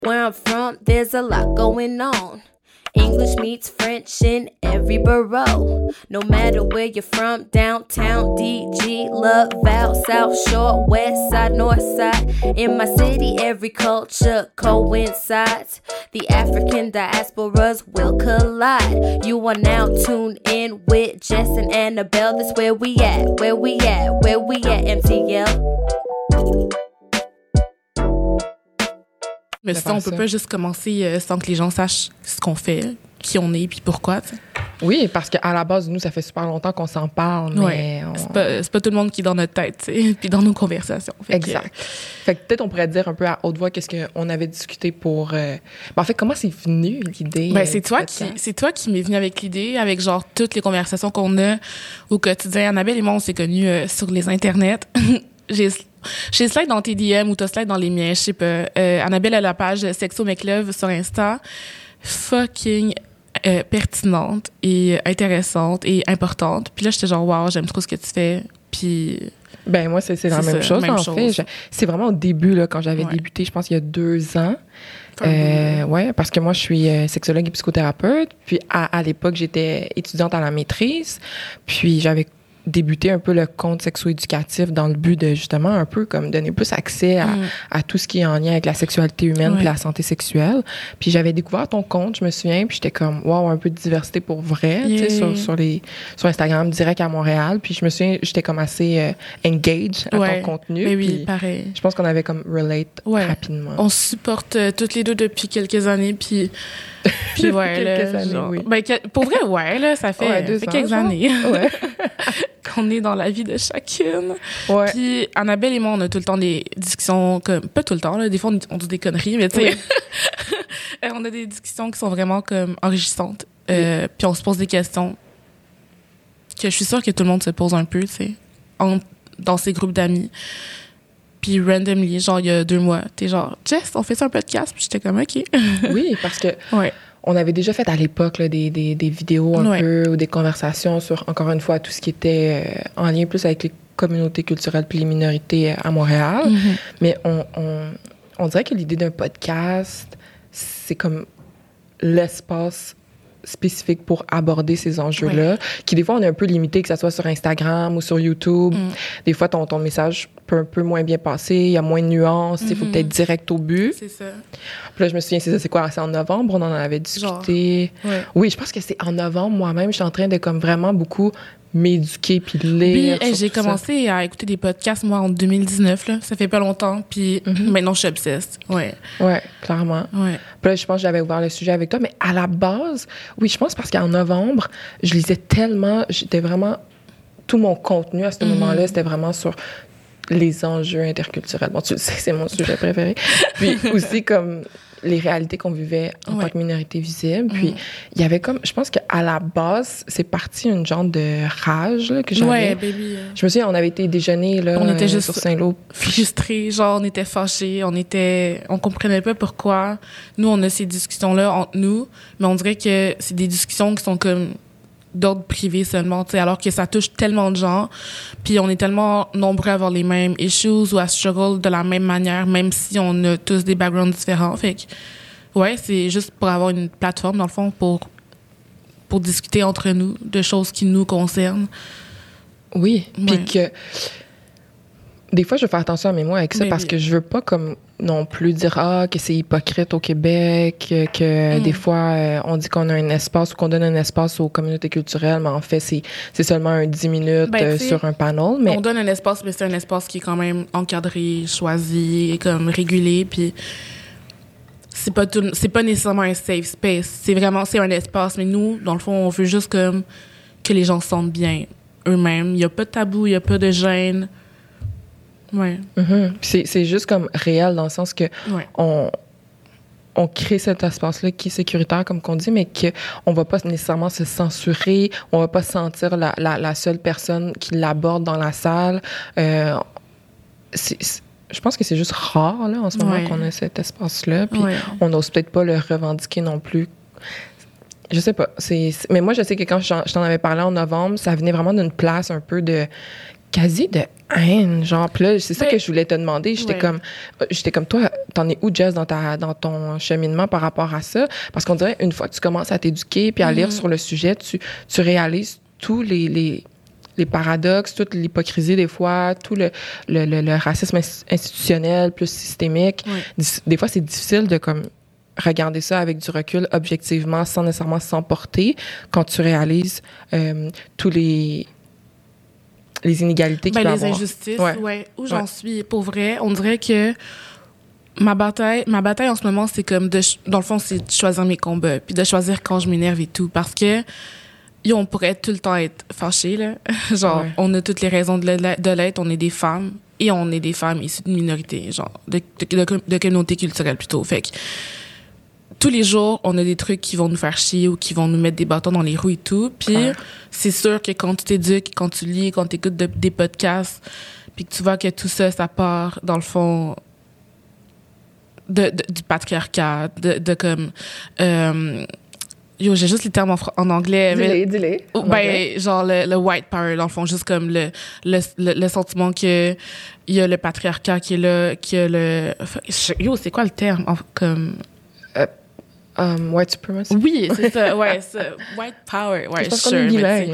Where I'm from, there's a lot going on. English meets French in every borough. No matter where you're from, downtown, DG, Laval, South Shore, West Side, North Side. In my city, every culture coincides. The African diasporas will collide. You are now tuned in with Jess and Annabelle. That's where we at, MTL. Mais ça, on peut pas juste commencer sans que les gens sachent ce qu'on fait, qui on est, puis pourquoi, t'sais. Oui, parce qu'à la base, nous, ça fait super longtemps qu'on s'en parle, mais... C'est pas tout le monde qui est dans notre tête, t'sais, puis dans nos conversations. Exact. Fait que peut-être on pourrait dire un peu à haute voix qu'est-ce qu'on avait discuté pour... en fait, comment c'est venu, l'idée? C'est toi qui m'es venu avec l'idée, avec genre toutes les conversations qu'on a au quotidien. Annabelle et moi, on s'est connus sur les internets. J'ai slide dans tes DM ou t'as slide dans les miens, je sais pas. Annabelle a la page Sexo Make Love sur Insta. Fucking pertinente et intéressante et importante. Puis là, j'étais genre, wow, j'aime trop ce que tu fais. Puis... Ben moi, c'est la même chose, en fait. C'est vraiment au début, là, quand j'avais débuté, je pense il y a 2 ans. Ouais, parce que moi, je suis sexologue et psychothérapeute. Puis à l'époque, j'étais étudiante à la maîtrise. Puis j'avais débuter un peu le compte sexo-éducatif dans le but de justement un peu comme donner plus accès à tout ce qui est en lien avec la sexualité humaine puis la santé sexuelle. Puis j'avais découvert ton compte, je me souviens, puis j'étais comme wow, un peu de diversité pour vrai, tu sais, sur Instagram direct à Montréal. Puis je me souviens, j'étais comme assez engage à ton contenu. Mais oui, pareil. Je pense qu'on avait comme relate rapidement. On se supporte toutes les deux depuis quelques années, puis ouais, quelques années, genre, oui. Pour vrai, ouais, là, ça fait quelques années. Ouais. Qu'on est dans la vie de chacune. Ouais. Puis Annabelle et moi, on a tout le temps des discussions comme pas tout le temps là, des fois on dit des conneries, mais tu sais on a des discussions qui sont vraiment comme enrichissantes. Puis on se pose des questions que je suis sûre que tout le monde se pose un peu, tu sais, dans ces groupes d'amis. Puis randomly, genre il y a 2 mois, t'es genre Jess, on fait ça un podcast, puis j'étais comme OK. Oui, parce que on avait déjà fait à l'époque là, des vidéos un peu ou des conversations sur, encore une fois, tout ce qui était en lien plus avec les communautés culturelles puis les minorités à Montréal. Mm-hmm. Mais on dirait que l'idée d'un podcast, c'est comme l'espace spécifique pour aborder ces enjeux-là, qui des fois on est un peu limité, que ça soit sur Instagram ou sur YouTube. Des fois ton message peut un peu moins bien passer, il y a moins de nuances, il faut peut-être direct au but. C'est ça. Puis là, je me souviens, c'est quoi? C'est en novembre, on en avait discuté. Genre, oui, je pense que c'est en novembre, moi-même, je suis en train de comme vraiment beaucoup m'éduquer puis lire. Oui, j'ai commencé à écouter des podcasts, moi, en 2019, là. Ça fait pas longtemps, puis maintenant, je suis obsesse. Ouais, clairement. Ouais. Puis là, je pense que j'avais ouvert le sujet avec toi, mais à la base, oui, je pense parce qu'en novembre, je lisais tellement, j'étais vraiment... Tout mon contenu à ce moment-là, c'était vraiment sur les enjeux interculturels. Bon, tu le sais, c'est mon sujet préféré. Puis aussi, comme... les réalités qu'on vivait en tant que minorité visible. Puis, il y avait comme... Je pense qu'à la base, c'est parti une genre de rage là, que j'avais. Ouais, baby. Je me souviens, on avait été déjeuner là, on était juste sur Saint-Lô. Frustrés, genre, on était fâchés, on comprenait pas pourquoi. Nous, on a ces discussions-là entre nous, mais on dirait que c'est des discussions qui sont comme d'ordre privé seulement, tu sais, alors que ça touche tellement de gens, puis on est tellement nombreux à avoir les mêmes issues ou à struggle de la même manière, même si on a tous des backgrounds différents. Fait que, ouais, c'est juste pour avoir une plateforme, dans le fond, pour discuter entre nous de choses qui nous concernent. Oui, puis que... Des fois, je vais faire attention à mes mots avec ça parce que je veux pas comme non plus dire que c'est hypocrite au Québec, que des fois on dit qu'on a un espace ou qu'on donne un espace aux communautés culturelles, mais en fait c'est seulement un 10 minutes sur un panel. Mais on donne un espace, mais c'est un espace qui est quand même encadré, choisi, comme régulé, puis c'est pas nécessairement un safe space. C'est un espace, mais nous, dans le fond, on veut juste comme que les gens se sentent bien eux-mêmes. Il y a pas de tabou, il y a pas de gêne. Ouais. C'est juste comme réel dans le sens que on crée cet espace-là qui est sécuritaire, comme qu'on dit, mais qu'on va pas nécessairement se censurer, on va pas se sentir la seule personne qui l'aborde dans la salle. Je pense que c'est juste rare, là, en ce moment, qu'on a cet espace-là, puis on n'ose peut-être pas le revendiquer non plus. Je sais pas. Mais moi, je sais que quand je t'en avais parlé en novembre, ça venait vraiment d'une place un peu de... quasi de haine, genre. Puis là, c'est ça que je voulais te demander. J'étais comme toi, t'en es où, Jess, dans ton cheminement par rapport à ça? Parce qu'on dirait, une fois que tu commences à t'éduquer puis à lire sur le sujet, tu réalises tous les paradoxes, toute l'hypocrisie des fois, tout le racisme institutionnel plus systémique. Des fois, c'est difficile de comme regarder ça avec du recul objectivement, sans nécessairement s'emporter, quand tu réalises tous les inégalités qu'il peut y avoir. Les injustices, où j'en suis. Pour vrai, on dirait que ma bataille en ce moment, c'est comme dans le fond, c'est de choisir mes combats, puis de choisir quand je m'énerve et tout, parce que on pourrait tout le temps être fâchés, là. Genre, on a toutes les raisons de l'être, on est des femmes, et on est des femmes issues de minorités, genre, de communautés culturelles plutôt. Fait que tous les jours, on a des trucs qui vont nous faire chier ou qui vont nous mettre des bâtons dans les roues et tout. Puis c'est sûr que quand tu t'éduques, quand tu lis, quand tu écoutes des podcasts, puis que tu vois que tout ça, ça part, dans le fond, du patriarcat, de comme... j'ai juste les termes en anglais. Dis-les. Genre le white power, dans le fond, juste comme le sentiment que il y a le patriarcat qui est là, qu'il y a le... c'est quoi le terme? Comme... white supremacy. Oui, c'est ça, white power, je pense qu'on est bilingue.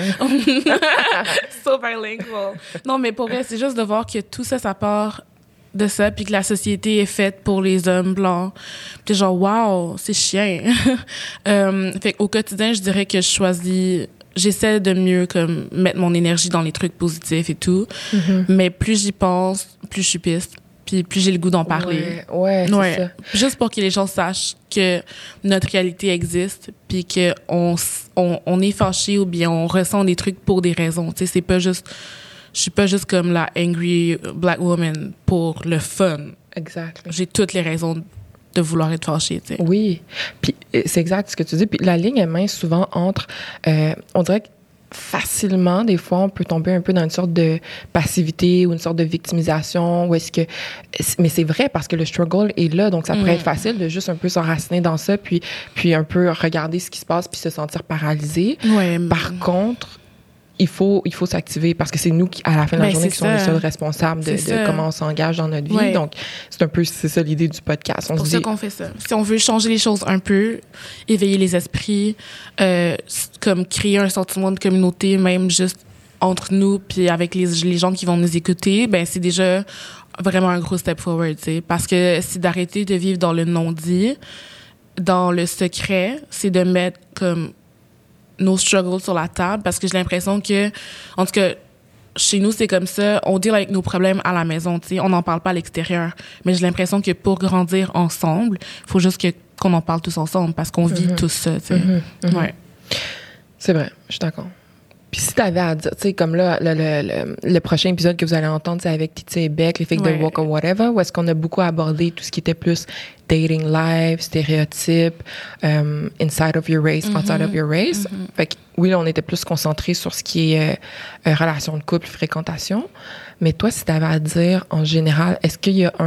So bilingual. Non, mais pour vrai, c'est juste de voir que tout ça, ça part de ça, puis que la société est faite pour les hommes blancs. Puis genre, wow, c'est chiant. Fait qu'au quotidien, je dirais que j'essaie de mieux comme mettre mon énergie dans les trucs positifs et tout. Mais plus j'y pense, plus je suis piste. Puis plus j'ai le goût d'en parler. C'est ça. Juste pour que les gens sachent que notre réalité existe, puis que on est fâché ou bien on ressent des trucs pour des raisons. Tu sais, c'est pas juste... Je suis pas juste comme la angry black woman pour le fun. Exact. J'ai toutes les raisons de vouloir être fâchée, tu sais. Oui. Puis c'est exact ce que tu dis. Puis la ligne est mince souvent entre... on dirait que facilement, des fois, on peut tomber un peu dans une sorte de passivité ou une sorte de victimisation. Mais c'est vrai parce que le struggle est là, donc ça pourrait être facile de juste un peu s'enraciner dans ça, puis un peu regarder ce qui se passe puis se sentir paralysé. Par contre, il faut s'activer parce que c'est nous qui, à la fin de la journée, qui sommes les seuls responsables de comment on s'engage dans notre vie. Donc, c'est ça l'idée du podcast. C'est pour ça qu'on fait ça. Si on veut changer les choses un peu, éveiller les esprits, comme créer un sentiment de communauté, même juste entre nous puis avec les gens qui vont nous écouter, ben c'est déjà vraiment un gros step forward, tu sais. Parce que c'est d'arrêter de vivre dans le non-dit, dans le secret, c'est de mettre comme nos struggles sur la table, parce que j'ai l'impression que, en tout cas, chez nous, c'est comme ça, on deal avec nos problèmes à la maison, tu sais, on n'en parle pas à l'extérieur. Mais j'ai l'impression que pour grandir ensemble, il faut juste qu'on en parle tous ensemble, parce qu'on vit tous ça, tu sais. Ouais. C'est vrai, je suis d'accord. Puis si t'avais à dire, tu sais, comme là, le prochain épisode que vous allez entendre, c'est avec Titi et Beck, les filles de Walk or Whatever, où est-ce qu'on a beaucoup abordé tout ce qui était plus dating life, stéréotypes, inside of your race, outside of your race. Fait que oui, là, on était plus concentrés sur ce qui est relation de couple, fréquentation. Mais toi, si t'avais à dire, en général, est-ce qu'il y a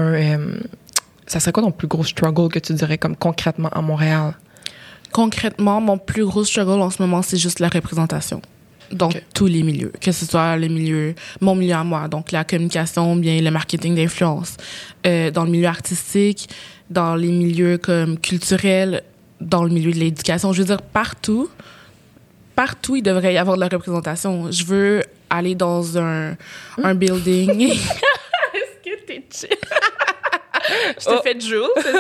ça serait quoi ton plus gros struggle que tu dirais comme concrètement à Montréal? Concrètement, mon plus gros struggle en ce moment, c'est juste la représentation. Donc, tous les milieux, que ce soit mon milieu à moi, donc la communication, bien le marketing d'influence, dans le milieu artistique, dans les milieux comme culturels, dans le milieu de l'éducation. Je veux dire, partout, il devrait y avoir de la représentation. Je veux aller dans un building. Est-ce que t'es chill? Je t'ai fait jouer, c'est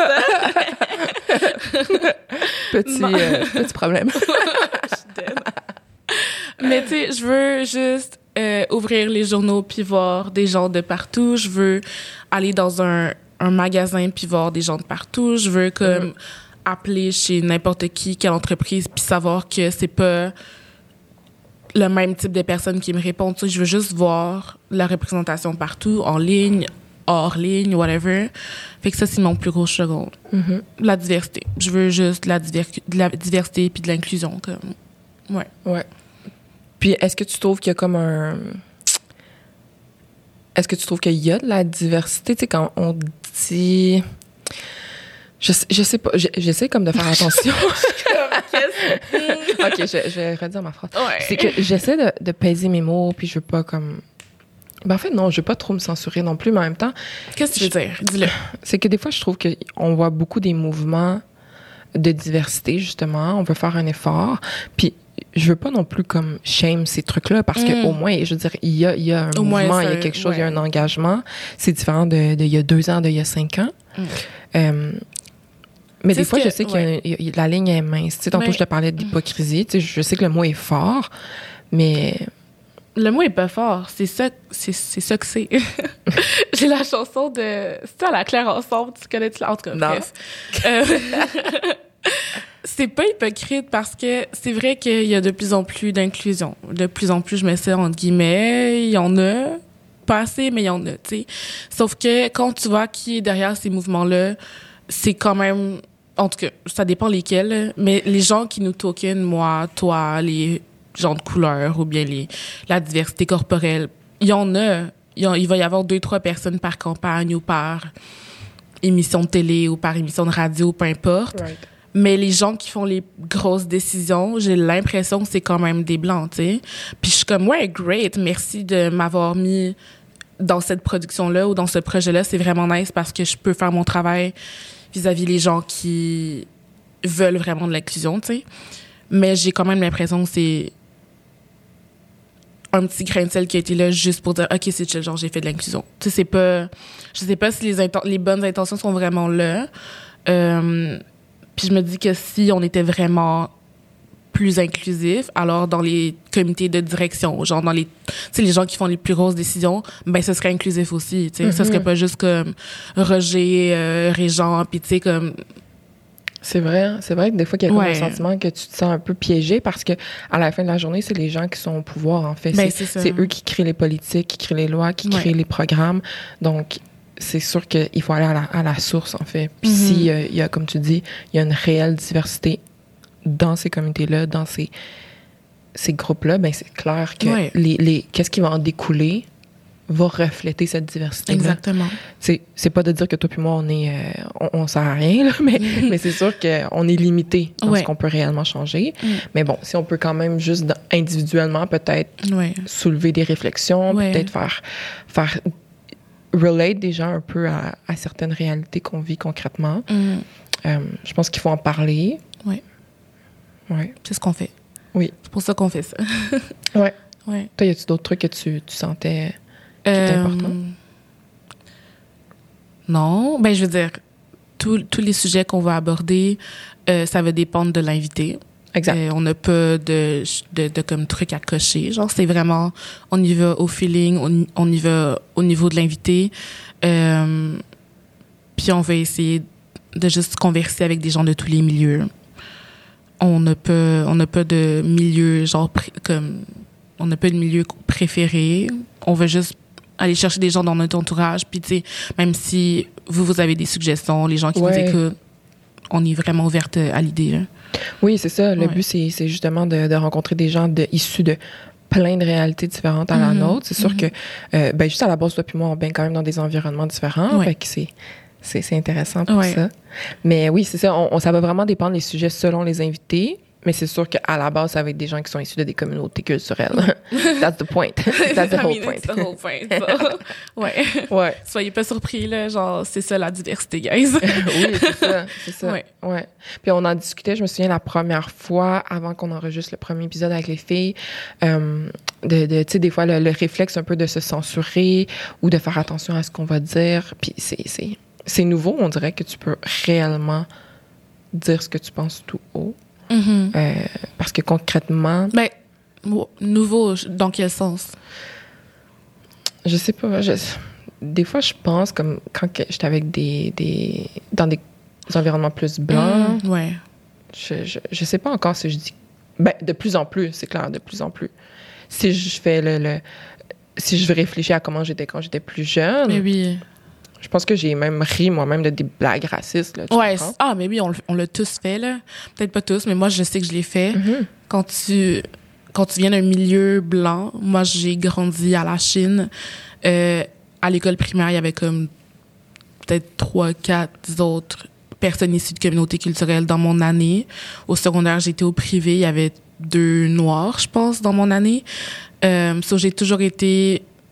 ça? Petit problème. Je suis dead. Mais tu sais, je veux juste ouvrir les journaux puis voir des gens de partout. Je veux aller dans un magasin puis voir des gens de partout. Je veux comme appeler chez n'importe qui, quelle entreprise, puis savoir que c'est pas le même type de personnes qui me répondent. Tu sais, je veux juste voir la représentation partout, en ligne, hors ligne, whatever. Fait que ça, c'est mon plus gros struggle. La diversité. Je veux juste de la diversité puis de l'inclusion. Comme... Ouais. Puis, est-ce que tu trouves qu'il y a comme Est-ce que tu trouves qu'il y a de la diversité? Tu sais, quand on dit... Je sais pas. J'essaie comme de faire attention. OK, je vais redire ma phrase. Ouais. C'est que j'essaie de peser mes mots, puis je veux pas comme Ben en fait, non, je veux pas trop me censurer non plus, mais en même temps... Qu'est-ce que tu veux dire? Dis-le. C'est que des fois, je trouve qu'on voit beaucoup des mouvements de diversité, justement. On veut faire un effort. Puis, je veux pas non plus comme shame ces trucs-là, parce que au moins, je veux dire, il y a un mouvement, il y a quelque chose, il y a un engagement. C'est différent de il y a 2 ans, de il y a 5 ans. Mais des fois, je sais que la ligne est mince. Tu sais, tantôt, je te parlais d'hypocrisie. Tu sais, je sais que le mot est fort, mais... Le mot est pas fort. C'est ça que c'est. J'ai la chanson de... C'est ça, la Claire ensemble. Tu connais-tu? En tout cas, bref. C'est pas hypocrite parce que c'est vrai qu'il y a de plus en plus d'inclusion. De plus en plus, je mets ça entre guillemets. Il y en a. Pas assez, mais il y en a, tu sais. Sauf que quand tu vois qui est derrière ces mouvements-là, c'est quand même... En tout cas, ça dépend lesquels, mais les gens qui nous tokenent, moi, toi, les gens de couleur ou bien la diversité corporelle, il y en a. Il va y avoir 2-3 personnes par campagne ou par émission de télé ou par émission de radio, peu importe. Right. Mais les gens qui font les grosses décisions, j'ai l'impression que c'est quand même des Blancs, tu sais. Puis je suis comme, ouais, great, merci de m'avoir mis dans cette production-là ou dans ce projet-là. C'est vraiment nice parce que je peux faire mon travail vis-à-vis les gens qui veulent vraiment de l'inclusion, tu sais. Mais j'ai quand même l'impression que c'est un petit grain de sel qui a été là juste pour dire « OK, c'est chill, genre, j'ai fait de l'inclusion. » Tu sais, c'est pas... Je sais pas si les bonnes intentions sont vraiment là. Puis je me dis que si on était vraiment plus inclusif, alors dans les comités de direction, genre dans les... Tu sais, les gens qui font les plus grosses décisions, ben ce serait inclusif aussi, tu sais. Ça serait pas juste comme Roger, Régent, puis tu sais, comme... C'est vrai que des fois, il y a comme un sentiment que tu te sens un peu piégé parce que à la fin de la journée, c'est les gens qui sont au pouvoir, en fait. Ben, c'est eux qui créent les politiques, qui créent les lois, qui créent les programmes. Donc, c'est sûr qu'il faut aller à la source, en fait. Puis s'il y a, comme tu dis, il y a une réelle diversité dans ces comités-là, dans ces groupes-là, ben c'est clair que qu'est-ce qui va en découler va refléter cette diversité-là. Exactement. C'est pas de dire que toi puis moi, on sert à rien, là, mais c'est sûr qu'on est limité dans ce qu'on peut réellement changer. Mais bon, si on peut quand même juste individuellement peut-être soulever des réflexions, peut-être faire relate des gens un peu à certaines réalités qu'on vit concrètement. Je pense qu'il faut en parler. Oui. Ouais. C'est ce qu'on fait. Oui. C'est pour ça qu'on fait ça. Ouais. Ouais. Toi, y a-tu d'autres trucs que tu sentais qui étaient importants? Non. Ben, je veux dire, tous les sujets qu'on va aborder, ça va dépendre de l'invité. Exact. On n'a pas de comme truc à cocher. Genre, c'est vraiment, on y va au feeling, on y va au niveau de l'invité. Puis on va essayer de juste converser avec des gens de tous les milieux. On n'a pas de milieu, genre, comme, on n'a pas de milieu préféré. On veut juste aller chercher des gens dans notre entourage. Puis, tu sais, même si vous avez des suggestions, les gens qui nous écoutent, on est vraiment ouverte à l'idée, là. Oui, c'est ça. Le but, c'est justement de rencontrer des gens issus de plein de réalités différentes à la nôtre. C'est sûr que, ben, juste à la base, toi puis moi, on baigne quand même dans des environnements différents. Fait que c'est intéressant pour ça. Mais oui, c'est ça. Ça va vraiment dépendre des sujets selon les invités. Mais c'est sûr qu'à la base, ça va être des gens qui sont issus de des communautés culturelles. That's the point. That's the whole point. That's the whole point. Ouais. Soyez pas surpris, là. Genre, c'est ça la diversité, guys. Oui, c'est ça. Ouais. Puis on en discutait, je me souviens, la première fois, avant qu'on enregistre le premier épisode avec les filles, tu sais, des fois, le réflexe un peu de se censurer ou de faire attention à ce qu'on va dire. Puis c'est nouveau, on dirait que tu peux réellement dire ce que tu penses tout haut. Parce que concrètement... Ben, nouveau, dans quel sens? Je sais pas. Des fois, je pense, comme quand j'étais avec dans des environnements plus blancs, je sais pas encore si je dis... Ben, de plus en plus, c'est clair, de plus en plus. Si je fais si je réfléchis à comment j'étais quand j'étais plus jeune... Mais oui. Je pense que j'ai même ri moi-même de des blagues racistes. Là, mais oui, on l'a tous fait, là. Peut-être pas tous, mais moi, je sais que je l'ai fait. Quand tu viens d'un milieu blanc, moi, j'ai grandi à la Chine. À l'école primaire, il y avait comme peut-être 3-4 autres personnes issues de communautés culturelles dans mon année. Au secondaire, j'étais au privé, il y avait 2 Noirs, je pense, dans mon année. J'ai toujours été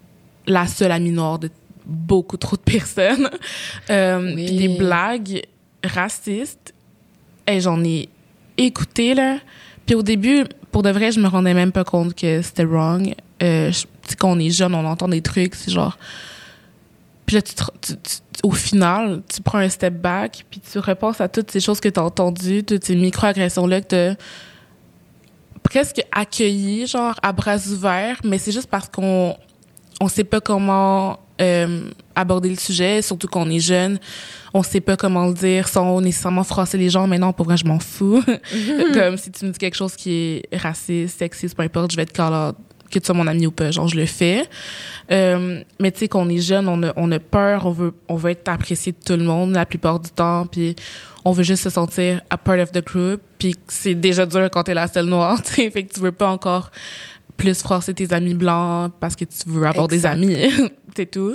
la seule amie noire de beaucoup trop de personnes. Puis des blagues racistes, et j'en ai écouté, là. Puis au début, pour de vrai, je me rendais même pas compte que c'était wrong. Tu sais, quand on est jeune, on entend des trucs, c'est genre... Puis là, au final, tu prends un step back, puis tu repenses à toutes ces choses que t'as entendues, toutes ces micro-agressions-là que t'as presque accueillies, genre, à bras ouverts, mais c'est juste parce qu'on sait pas comment aborder le sujet, surtout quand on est jeune. On sait pas comment le dire sans nécessairement froisser les gens. Mais non, pour vrai, je m'en fous. Comme si tu me dis quelque chose qui est raciste, sexiste, peu importe, je vais être call-out, que tu sois mon ami ou pas. Genre, je le fais. Mais tu sais, quand on est jeune, on a peur, on veut être apprécié de tout le monde la plupart du temps, puis on veut juste se sentir a part of the group, puis c'est déjà dur quand t'es la seule noire, tu sais, fait que tu veux pas encore plus froisser tes amis blancs parce que tu veux avoir des amis, c'est tout.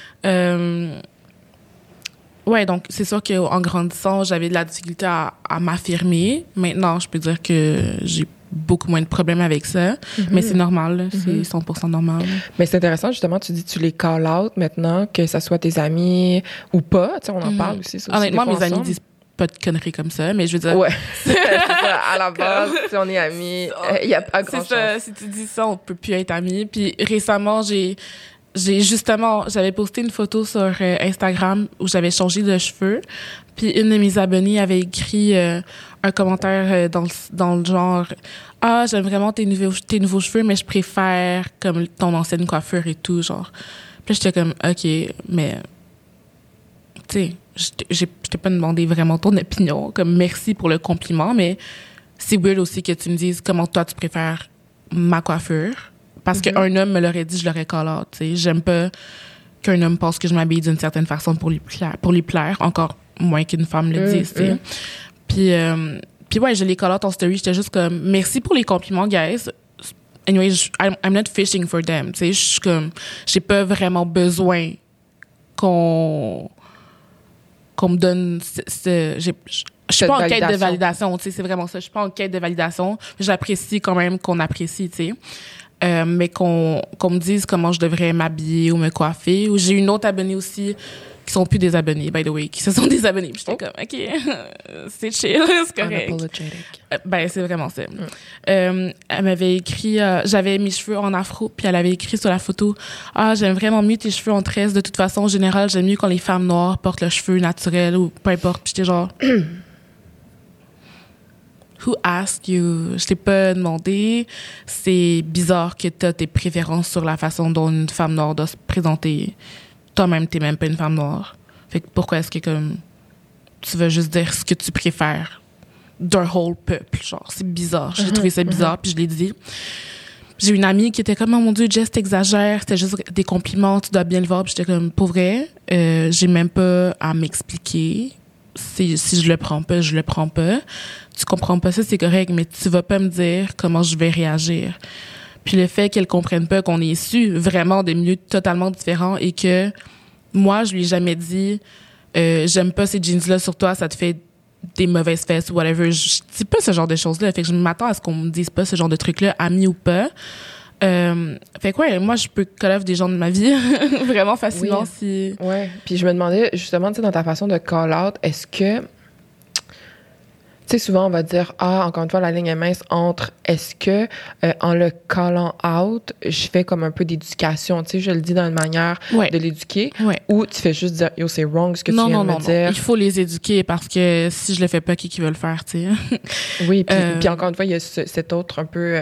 Ouais, donc c'est sûr qu'en grandissant, j'avais de la difficulté à m'affirmer. Maintenant, je peux dire que j'ai beaucoup moins de problèmes avec ça, mais c'est normal, c'est 100% normal. Mais c'est intéressant, justement, tu dis tu les call out maintenant, que ça soit tes amis ou pas, tu sais, on en parle aussi. Ça, honnêtement, mes amis disent pas de conneries comme ça, mais je veux dire... Ouais, c'est ça, à la base, si on est amis, il y a pas grand-chose. C'est ça, si tu dis ça, on peut plus être amis. Puis récemment, j'avais posté une photo sur Instagram où j'avais changé de cheveux, puis une de mes abonnées avait écrit un commentaire dans le genre « Ah, j'aime vraiment tes nouveaux cheveux, mais je préfère comme ton ancienne coiffure et tout, genre. » Puis j'étais comme « OK, mais... » Tu sais, je t'ai pas demandé vraiment ton opinion, comme merci pour le compliment, mais c'est weird aussi que tu me dises comment toi tu préfères ma coiffure. Parce qu'un homme me l'aurait dit, je l'aurais call out, tu sais. J'aime pas qu'un homme pense que je m'habille d'une certaine façon pour lui plaire, encore moins qu'une femme le dise, tu sais. Puis ouais, je l'ai call out en story, j'étais juste comme, merci pour les compliments, guys. Anyway, I'm not fishing for them, tu sais. Je suis comme, j'ai pas vraiment besoin qu'on me donne je suis pas en quête de validation, tu sais, c'est vraiment ça. Je suis pas en quête de validation. J'apprécie quand même qu'on apprécie, tu sais. Mais qu'on me dise comment je devrais m'habiller ou me coiffer. Ou j'ai une autre abonnée aussi qui sont plus des abonnés, by the way, qui se sont des abonnés. Puis j'étais comme, OK, c'est chill, c'est correct. Ben, c'est vraiment ça. Elle m'avait écrit, j'avais mes cheveux en afro, puis elle avait écrit sur la photo, « Ah, j'aime vraiment mieux tes cheveux en tresse. De toute façon, en général, j'aime mieux quand les femmes noires portent le cheveu naturel ou peu importe. » Puis j'étais genre... Who asked you? Je t'ai pas demandé. C'est bizarre que t'as tes préférences sur la façon dont une femme noire doit se présenter. Toi-même, t'es même pas une femme noire. Fait que pourquoi est-ce que comme tu veux juste dire ce que tu préfères d'un whole peuple? Genre, c'est bizarre. J'ai trouvé ça bizarre, puis je l'ai dit. J'ai une amie qui était comme, oh mon Dieu, Jess, t'exagères, c'était juste des compliments, tu dois bien le voir. Puis j'étais comme, pour vrai, j'ai même pas à m'expliquer. Si je le prends pas, je le prends pas. Tu comprends pas ça, c'est correct, mais tu vas pas me dire comment je vais réagir. Puis le fait qu'elle comprenne pas qu'on est issus vraiment de milieux totalement différents et que moi, je lui ai jamais dit j'aime pas ces jeans-là sur toi, ça te fait des mauvaises fesses ou whatever. Je dis pas ce genre de choses-là. Fait que je m'attends à ce qu'on me dise pas ce genre de trucs-là, amis ou pas. Fait que ouais, moi je peux call off des gens de ma vie vraiment facilement si... Ouais, puis je me demandais justement, tu sais, dans ta façon de call out, est-ce que... Tu sais, souvent, on va dire, encore une fois, la ligne est mince entre est-ce que, en le calling out, je fais comme un peu d'éducation, tu sais, je le dis dans une manière de l'éduquer, ou tu fais juste dire, yo, c'est wrong ce que tu viens de me dire. Non, il faut les éduquer parce que si je le fais pas, qui veut le faire, tu sais. Oui, puis encore une fois, il y a cette autre un peu...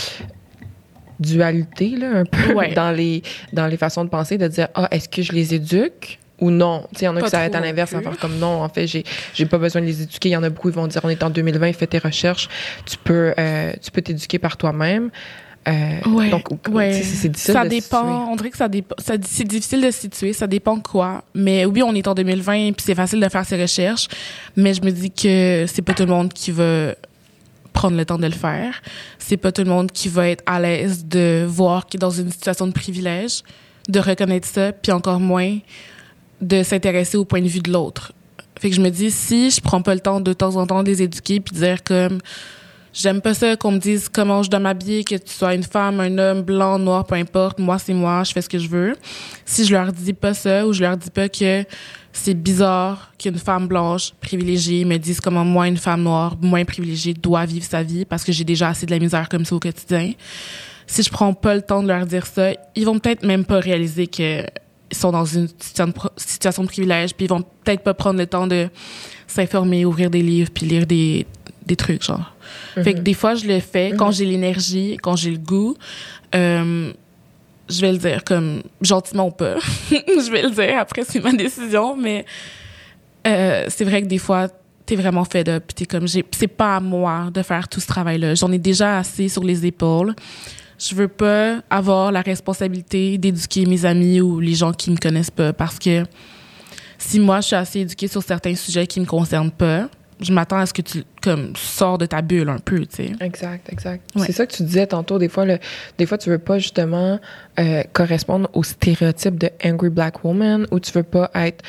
dualité, là, un peu, dans les façons de penser, de dire, est-ce que je les éduque? Ou non. Tu sais, il y en a qui s'arrêtent à l'inverse, à faire comme non, en fait, j'ai pas besoin de les éduquer. Il y en a beaucoup qui vont dire, on est en 2020, fais tes recherches, tu peux t'éduquer par toi-même. Donc, c'est difficile ça dépend. On dirait que ça dépend. C'est difficile de se situer. Ça dépend de quoi. Mais oui, on est en 2020 puis c'est facile de faire ses recherches. Mais je me dis que c'est pas tout le monde qui va prendre le temps de le faire. C'est pas tout le monde qui va être à l'aise de voir qu'il est dans une situation de privilège, de reconnaître ça, puis encore moins de s'intéresser au point de vue de l'autre. Fait que je me dis, si je prends pas le temps de temps en temps de les éduquer puis de dire comme J'aime pas ça qu'on me dise comment je dois m'habiller, que tu sois une femme, un homme, blanc, noir, peu importe. Moi, c'est moi, je fais ce que je veux. Si je leur dis pas ça ou je leur dis pas que c'est bizarre qu'une femme blanche privilégiée me dise comment moi, une femme noire moins privilégiée, doit vivre sa vie parce que j'ai déjà assez de la misère comme ça au quotidien. Si je prends pas le temps de leur dire ça, ils vont peut-être même pas réaliser que ils sont dans une situation de privilège, puis ils vont peut-être pas prendre le temps de s'informer, ouvrir des livres, puis lire des trucs, genre. Fait que des fois, je le fais quand j'ai l'énergie, quand j'ai le goût. Je vais le dire comme gentiment ou pas. Je vais le dire, après, c'est ma décision, mais c'est vrai que des fois, t'es vraiment fed up, puis t'es comme, c'est pas à moi de faire tout ce travail-là. J'en ai déjà assez sur les épaules. Je veux pas avoir la responsabilité d'éduquer mes amis ou les gens qui me connaissent pas, parce que si moi, je suis assez éduquée sur certains sujets qui me concernent pas, je m'attends à ce que tu sors de ta bulle un peu, tu sais. Exact. Ouais. C'est ça que tu disais tantôt. Des fois, tu veux pas justement correspondre au stéréotype de angry black woman, ou tu veux pas être...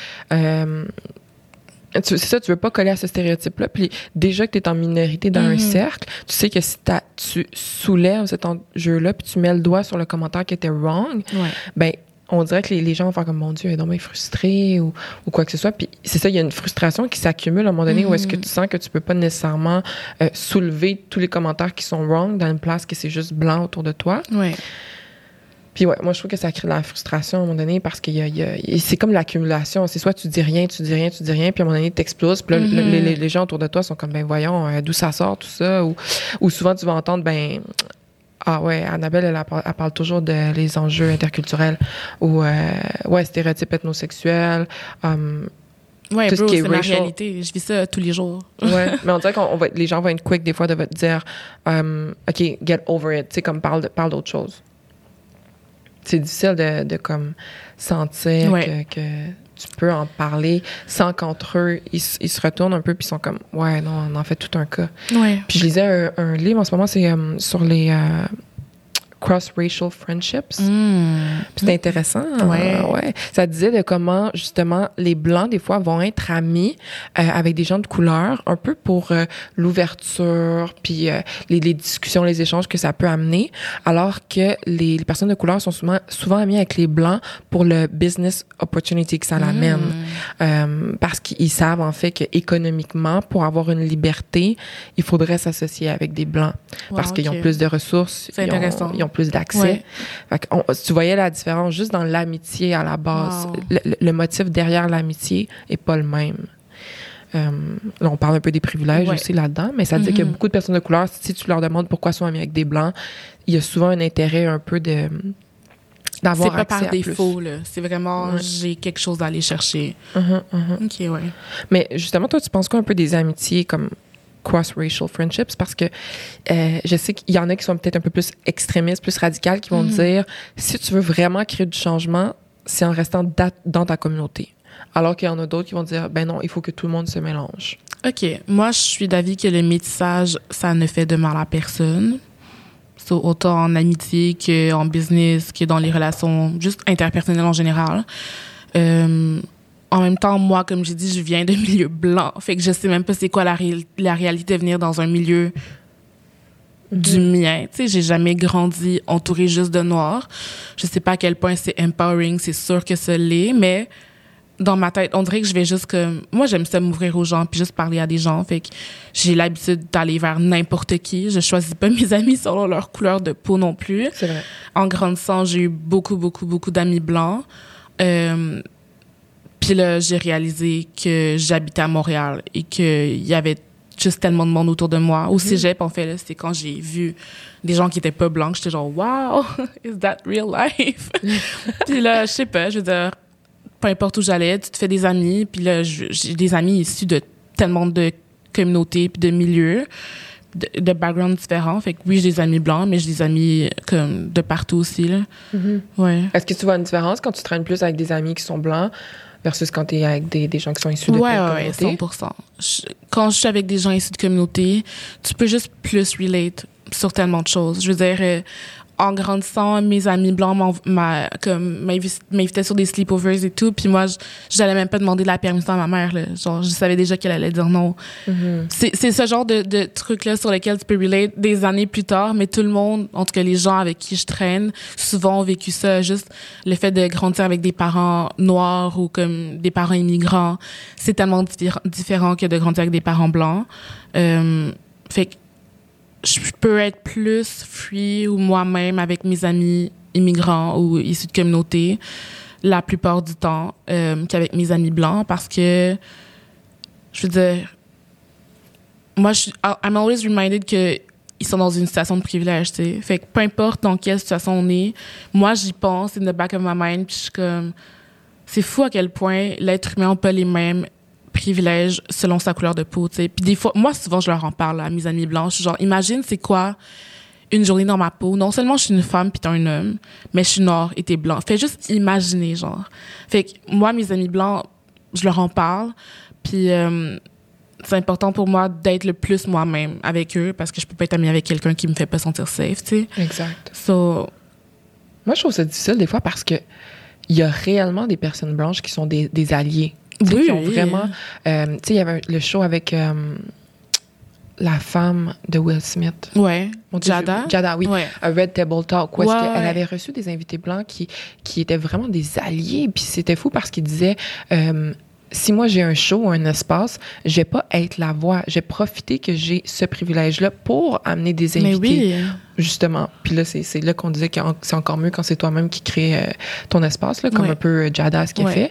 c'est ça, tu veux pas coller à ce stéréotype-là. Puis déjà que tu es en minorité dans un cercle, tu sais que si tu soulèves cet enjeu-là, puis tu mets le doigt sur le commentaire qui était wrong, ben on dirait que les gens vont faire comme, mon Dieu, elle est donc bien frustrée ou quoi que ce soit. Puis c'est ça, il y a une frustration qui s'accumule à un moment donné où est-ce que tu sens que tu peux pas nécessairement soulever tous les commentaires qui sont wrong dans une place que c'est juste blanc autour de toi. Ouais. Puis ouais, moi je trouve que ça crée de la frustration à un moment donné parce que c'est comme l'accumulation. C'est soit tu dis rien, puis à un moment donné t'exploses. Puis là, les gens autour de toi sont comme, ben voyons, d'où ça sort tout ça. Ou souvent tu vas entendre, ben... Ah ouais, Annabelle, elle parle toujours de les enjeux interculturels ou stéréotypes ethnosexuels. Ouais, bro, c'est ma réalité. Je vis ça tous les jours. Ouais, mais on dirait les gens vont être quick des fois de te dire OK, get over it, tu sais, comme parle d'autre chose. C'est difficile de comme sentir que tu peux en parler sans qu'entre eux, ils se retournent un peu puis ils sont comme, ouais, non, on en fait tout un cas. Ouais. Puis je lisais un livre en ce moment, c'est sur les cross-racial friendships. C'est intéressant. Ouais. Ça disait de comment, justement, les Blancs, des fois, vont être amis avec des gens de couleur, un peu pour l'ouverture, puis les discussions, les échanges que ça peut amener, alors que les personnes de couleur sont souvent amies avec les Blancs pour le business opportunity que ça l'amène. Parce qu'ils savent, en fait, qu'économiquement, pour avoir une liberté, il faudrait s'associer avec des Blancs. Parce qu'ils ont plus de ressources. C'est intéressant. Ils ont plus d'accès. Ouais. Fait tu voyais la différence juste dans l'amitié à la base. Wow. Le motif derrière l'amitié est pas le même. Là, on parle un peu des privilèges aussi là-dedans, mais ça dit que beaucoup de personnes de couleur, si tu leur demandes pourquoi ils sont amis avec des Blancs, il y a souvent un intérêt un peu d'avoir accès à plus. C'est pas par défaut, là. C'est vraiment, j'ai quelque chose à aller chercher. OK, ouais. Mais justement, toi, tu penses quoi un peu des amitiés comme cross-racial friendships, parce que je sais qu'il y en a qui sont peut-être un peu plus extrémistes, plus radicales, qui vont dire, si tu veux vraiment créer du changement, c'est en restant dans ta communauté. Alors qu'il y en a d'autres qui vont dire, ben non, il faut que tout le monde se mélange. OK. Moi, je suis d'avis que le métissage, ça ne fait de mal à personne. Autant en amitié qu'en business, que dans les relations juste interpersonnelles en général. En même temps, moi, comme j'ai dit, je viens d'un milieu blanc. Fait que je sais même pas c'est quoi la réalité de venir dans un milieu du mien. Tu sais, j'ai jamais grandi entourée juste de noirs. Je sais pas à quel point c'est empowering, c'est sûr que ça l'est, mais dans ma tête, on dirait que je vais juste comme... Moi, j'aime ça m'ouvrir aux gens puis juste parler à des gens. Fait que j'ai l'habitude d'aller vers n'importe qui. Je choisis pas mes amis selon leur couleur de peau non plus. C'est vrai. En grandissant, j'ai eu beaucoup d'amis blancs. Puis là, j'ai réalisé que j'habitais à Montréal et qu'il y avait juste tellement de monde autour de moi. Au cégep, en fait, là, c'était quand j'ai vu des gens qui étaient pas blancs, j'étais genre, wow, is that real life? Puis là, je sais pas, je veux dire, peu importe où j'allais, tu te fais des amis. Puis là, j'ai des amis issus de tellement de communautés puis de milieux, de backgrounds différents. Fait que oui, j'ai des amis blancs, mais j'ai des amis comme de partout aussi, là. Ouais. Est-ce que tu vois une différence quand tu traînes plus avec des amis qui sont blancs versus quand tu es avec des gens qui sont issus de communautés? Ouais, 100%. Quand je suis avec des gens issus de communautés, tu peux juste plus relate sur tellement de choses. Je veux dire, en grandissant, mes amis blancs m'invitaient sur des sleepovers et tout, puis moi, j'allais même pas demander la permission à ma mère, là. Genre, je savais déjà qu'elle allait dire non. C'est ce genre de truc-là sur lequel tu peux relate des années plus tard, mais tout le monde, en tout cas les gens avec qui je traîne, souvent ont vécu ça. Juste le fait de grandir avec des parents noirs ou comme des parents immigrants, c'est tellement différent que de grandir avec des parents blancs. Fait que je peux être plus free ou moi-même avec mes amis immigrants ou issus de communautés la plupart du temps qu'avec mes amis blancs, parce que je veux dire, moi I'm always reminded que ils sont dans une situation de privilège, tu sais. Fait que peu importe dans quelle situation on est, moi j'y pense in the back of my mind, puis je suis comme, c'est fou à quel point l'être humain n'a pas les mêmes privilèges selon sa couleur de peau, tu sais. Puis des fois, moi, souvent, je leur en parle à mes amis blancs. Je suis genre, imagine, c'est quoi une journée dans ma peau? Non seulement je suis une femme puis t'es un homme, mais je suis noire et t'es blanc. Fait juste imaginer, genre. Fait que moi, mes amis blancs, je leur en parle. Puis c'est important pour moi d'être le plus moi-même avec eux parce que je peux pas être amie avec quelqu'un qui me fait pas sentir safe, tu sais. Exact. So, moi, je trouve ça difficile des fois parce que il y a réellement des personnes blanches qui sont des alliés. Oui, qui ont vraiment... tu sais, il y avait le show avec la femme de Will Smith. Ouais. Jada. Jada, oui. Ouais. Un Red Table Talk. Où est-ce Ouais. qu'elle avait reçu des invités blancs qui étaient vraiment des alliés. Puis c'était fou parce qu'ils disaient... si moi j'ai un show ou un espace, je vais pas être la voix. J'ai profité que j'ai ce privilège-là pour amener des invités. Mais oui. Justement. Puis là, c'est là qu'on disait que c'est encore mieux quand c'est toi-même qui crée ton espace, là, comme un peu Jada, ce qu'elle fait.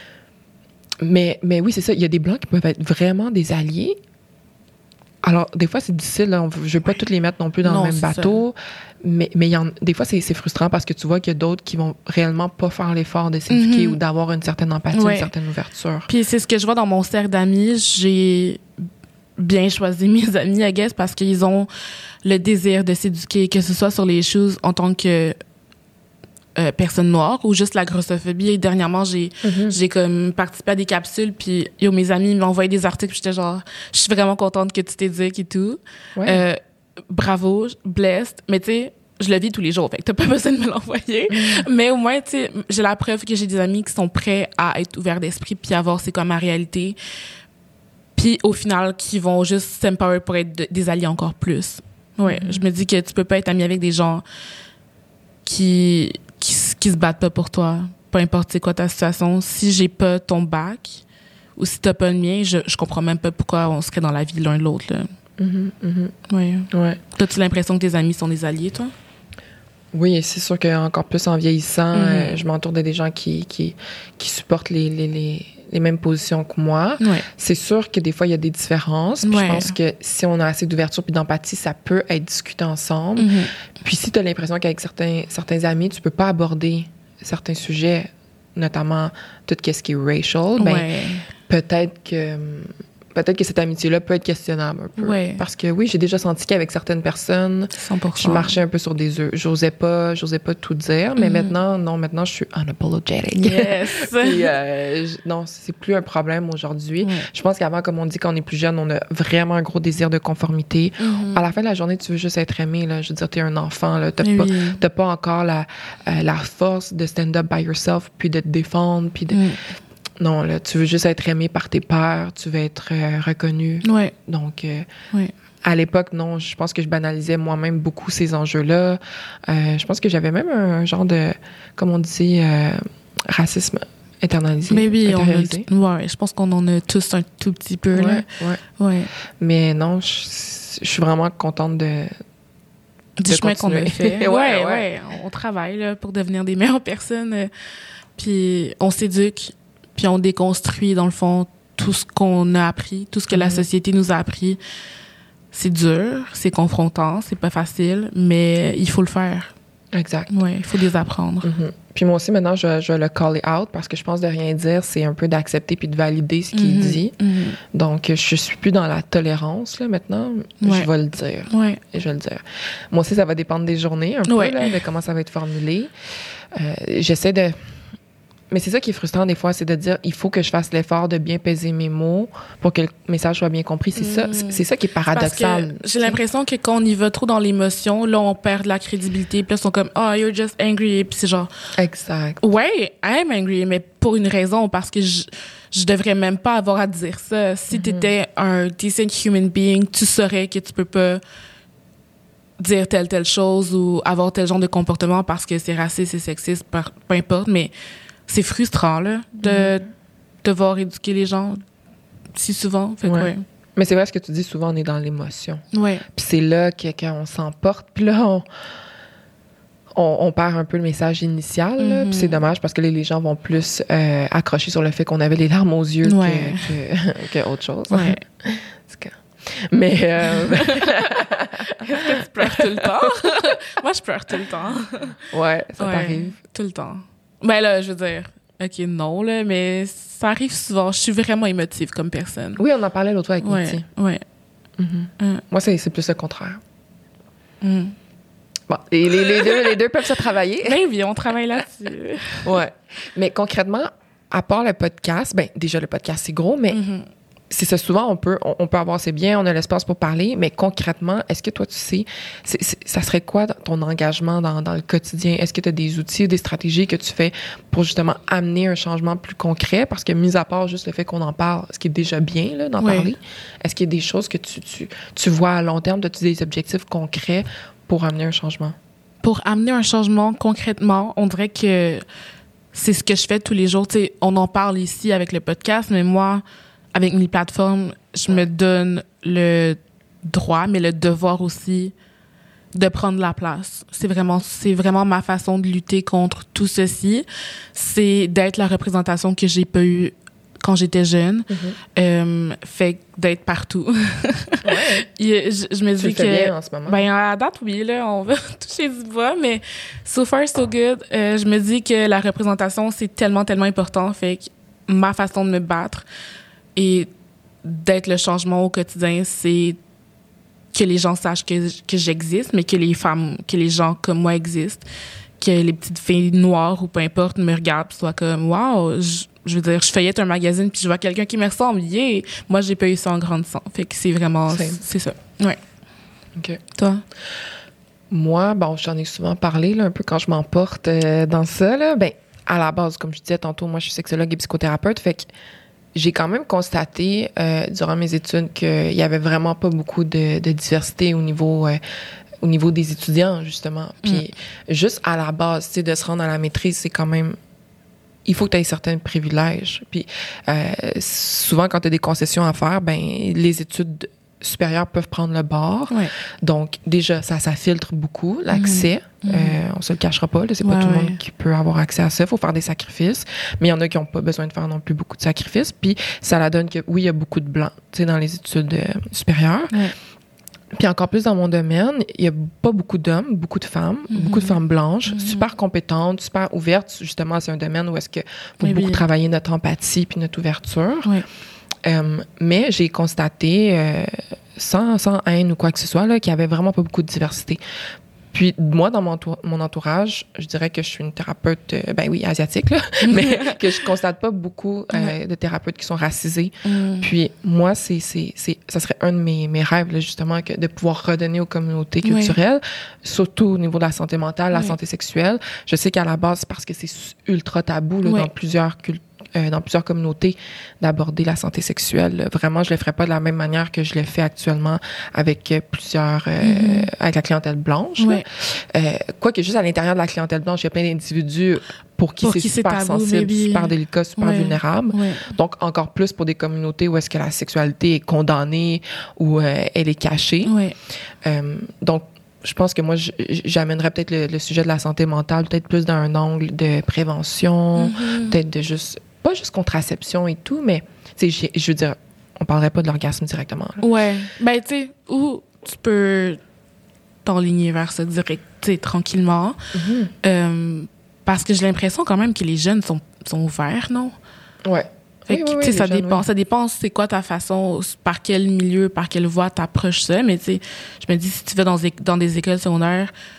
Mais oui, c'est ça. Il y a des Blancs qui peuvent être vraiment des alliés. Alors, des fois, c'est difficile. Là. Je veux pas toutes les mettre non plus dans le même bateau. Mais des fois, c'est frustrant parce que tu vois qu'il y a d'autres qui vont réellement pas faire l'effort de s'impliquer ou d'avoir une certaine empathie, une certaine ouverture. Puis c'est ce que je vois dans mon cercle d'amis. J'ai bien choisi mes amis, I guess, parce qu'ils ont le désir de s'éduquer, que ce soit sur les choses en tant que personne noire ou juste la grossophobie. Et dernièrement, j'ai comme participé à des capsules, puis mes amis m'ont envoyé des articles, puis j'étais genre, je suis vraiment contente que tu t'éduques et tout. Ouais. Bravo, blessed. Mais tu sais, je le vis tous les jours, fait que t'as pas besoin de me l'envoyer. Mais au moins, tu sais, j'ai la preuve que j'ai des amis qui sont prêts à être ouverts d'esprit puis à voir c'est quoi ma réalité. Puis au final, qui vont juste s'empower pour être des alliés encore plus. Ouais, je me dis que tu peux pas être ami avec des gens qui se battent pas pour toi, peu importe c'est quoi ta situation. Si j'ai pas ton bac ou si t'as pas le mien, je comprends même pas pourquoi on serait dans la vie l'un de l'autre, là. Ouais. T'as-tu l'impression que tes amis sont des alliés, toi? Oui, c'est sûr qu'encore plus en vieillissant, je m'entoure de des gens qui supportent les mêmes positions que moi. Ouais. C'est sûr que des fois, il y a des différences. Puis je pense que si on a assez d'ouverture puis d'empathie, ça peut être discuté ensemble. Puis si tu as l'impression qu'avec certains amis, tu peux pas aborder certains sujets, notamment tout ce qui est racial, peut-être que cette amitié-là peut être questionnable un peu. Ouais. Parce que oui, j'ai déjà senti qu'avec certaines personnes, 100%. je marchais un peu sur des œufs. J'osais pas tout dire, mais maintenant, je suis unapologetic. Yes! Puis, non, c'est plus un problème aujourd'hui. Je pense qu'avant, comme on dit, quand on est plus jeune, on a vraiment un gros désir de conformité. À la fin de la journée, tu veux juste être aimé, là. Je veux dire, t'es un enfant, là. T'as pas encore la force de stand up by yourself, puis de te défendre, puis de... Non, là, tu veux juste être aimé par tes pairs, tu veux être reconnu. Ouais. Donc, à l'époque, non, je pense que je banalisais moi-même beaucoup ces enjeux-là. Je pense que j'avais même un genre de, comme on dit, racisme internalisé. Mais oui, intériorisé. je pense qu'on en a tous un tout petit peu, là. Ouais. Mais non, je suis vraiment contente du chemin qu'on a fait. Ouais. On travaille là, pour devenir des meilleures personnes. Puis on s'éduque. Puis on déconstruit, dans le fond, tout ce qu'on a appris, tout ce que la société nous a appris. C'est dur, c'est confrontant, c'est pas facile, mais il faut le faire. Exact. Oui, il faut les apprendre. Puis moi aussi, maintenant, je le call out parce que je pense de rien dire, c'est un peu d'accepter puis de valider ce qu'il dit. Donc, je suis plus dans la tolérance, là, maintenant. Je vais le dire. Et je vais le dire. Moi aussi, ça va dépendre des journées, un peu, là, de comment ça va être formulé. J'essaie de... Mais c'est ça qui est frustrant des fois, c'est de dire il faut que je fasse l'effort de bien peser mes mots pour que le message soit bien compris. C'est ça qui est paradoxal. Parce que j'ai l'impression que quand on y va trop dans l'émotion, là, on perd de la crédibilité. Puis là, ils sont comme, oh, you're just angry. Puis c'est genre. Exact. Ouais, I'm angry, mais pour une raison, parce que je devrais même pas avoir à dire ça. Si t'étais un decent human being, tu saurais que tu peux pas dire telle chose ou avoir tel genre de comportement parce que c'est raciste, c'est sexiste, peu importe, mais c'est frustrant, là, de devoir éduquer les gens si souvent. Fait que, ouais. Mais c'est vrai ce que tu dis, souvent, on est dans l'émotion. Ouais. Puis c'est là qu'on s'emporte. Puis là, on perd un peu le message initial. Puis c'est dommage parce que les gens vont plus accrocher sur le fait qu'on avait les larmes aux yeux que autre chose. Ouais. Mais... Est-ce que tu pleures tout le temps? Moi, je pleure tout le temps. Ouais, ça t'arrive. Tout le temps. Ben là, je veux dire, OK, non, là, mais ça arrive souvent. Je suis vraiment émotive comme personne. Oui, on en parlait l'autre fois avec Niti. Ouais. Moi, c'est plus le contraire. Bon, les deux peuvent se travailler. Ben oui, on travaille là-dessus. Ouais. Mais concrètement, à part le podcast, ben déjà, le podcast, c'est gros, mais c'est ça, souvent, on peut avoir, c'est bien, on a l'espace pour parler, mais concrètement, est-ce que toi, tu sais, ça serait quoi ton engagement dans le quotidien? Est-ce que tu as des outils ou des stratégies que tu fais pour justement amener un changement plus concret? Parce que, mis à part juste le fait qu'on en parle, ce qui est déjà bien, là, d'en parler, est-ce qu'il y a des choses que tu vois à long terme, as-tu des objectifs concrets pour amener un changement? Pour amener un changement concrètement, on dirait que c'est ce que je fais tous les jours. Tu sais, on en parle ici avec le podcast, mais moi, avec mes plateformes, je me donne le droit, mais le devoir aussi de prendre la place. C'est vraiment ma façon de lutter contre tout ceci. C'est d'être la représentation que j'ai pas eue quand j'étais jeune. Fait d'être partout. Je me dis que... bien en ce moment. Ben, à date, oui, là, on va toucher du bois, mais so far, so good. Je me dis que la représentation, c'est tellement, tellement important. Fait que ma façon de me battre et d'être le changement au quotidien, c'est que les gens sachent que j'existe, mais que les gens comme moi existent, que les petites filles noires ou peu importe me regardent et soient comme « Wow! » Je veux dire, je feuillette un magazine puis je vois quelqu'un qui me ressemble. Yeah! Moi, j'ai pas eu ça en grandissant. Fait que c'est vraiment... C'est ça. Ouais. OK. Toi? Moi, bon, j'en ai souvent parlé, là, un peu quand je m'emporte dans ça, là. Ben, à la base, comme je disais tantôt, moi, je suis sexologue et psychothérapeute. Fait que j'ai quand même constaté durant mes études qu'il y avait vraiment pas beaucoup de diversité au niveau des étudiants, justement. Puis juste à la base, tu sais, de se rendre à la maîtrise, c'est quand même... Il faut que tu aies certains privilèges. Puis souvent, quand tu as des concessions à faire, ben les études supérieures peuvent prendre le bord. Ouais. Donc, déjà, ça filtre beaucoup l'accès. On se le cachera pas. Là, c'est pas tout le monde qui peut avoir accès à ça. Il faut faire des sacrifices. Mais il y en a qui n'ont pas besoin de faire non plus beaucoup de sacrifices. Puis ça la donne que, oui, il y a beaucoup de blancs, tu sais, dans les études supérieures. Ouais. Puis encore plus dans mon domaine, il y a pas beaucoup d'hommes, beaucoup de femmes blanches, super compétentes, super ouvertes. Justement, c'est un domaine où est-ce que faut beaucoup travailler notre empathie puis notre ouverture. Oui. Mais j'ai constaté, sans haine ou quoi que ce soit, là, qu'il y avait vraiment pas beaucoup de diversité. Puis moi, dans mon entourage, je dirais que je suis une thérapeute, asiatique, là, mais que je constate pas beaucoup de thérapeutes qui sont racisés. Puis moi, ça serait un de mes rêves, là, justement, de pouvoir redonner aux communautés culturelles, surtout au niveau de la santé mentale, la santé sexuelle. Je sais qu'à la base, c'est parce que c'est ultra tabou là, dans plusieurs communautés d'aborder la santé sexuelle. Vraiment, je le ferais pas de la même manière que je le fais actuellement avec avec la clientèle blanche. Ouais. Quoique juste à l'intérieur de la clientèle blanche, il y a plein d'individus pour qui c'est super sensible, super délicat, super vulnérable. Ouais. Donc, encore plus pour des communautés où est-ce que la sexualité est condamnée ou elle est cachée. Ouais. Donc, je pense que moi, j'amènerais peut-être le sujet de la santé mentale, peut-être plus d'un angle de prévention, peut-être de pas juste contraception et tout, mais, tu sais, je veux dire, on parlerait pas de l'orgasme directement. Là. Ouais. Ben, tu sais, où tu peux t'enligner vers ça direct, tu sais, tranquillement. Parce que j'ai l'impression quand même que les jeunes sont ouverts, non? Ouais. Fait que, tu sais, ça dépend. Ça dépend, c'est quoi ta façon, par quel milieu, par quelle voie t'approches ça. Mais, tu sais, je me dis, si tu vas dans des écoles secondaires,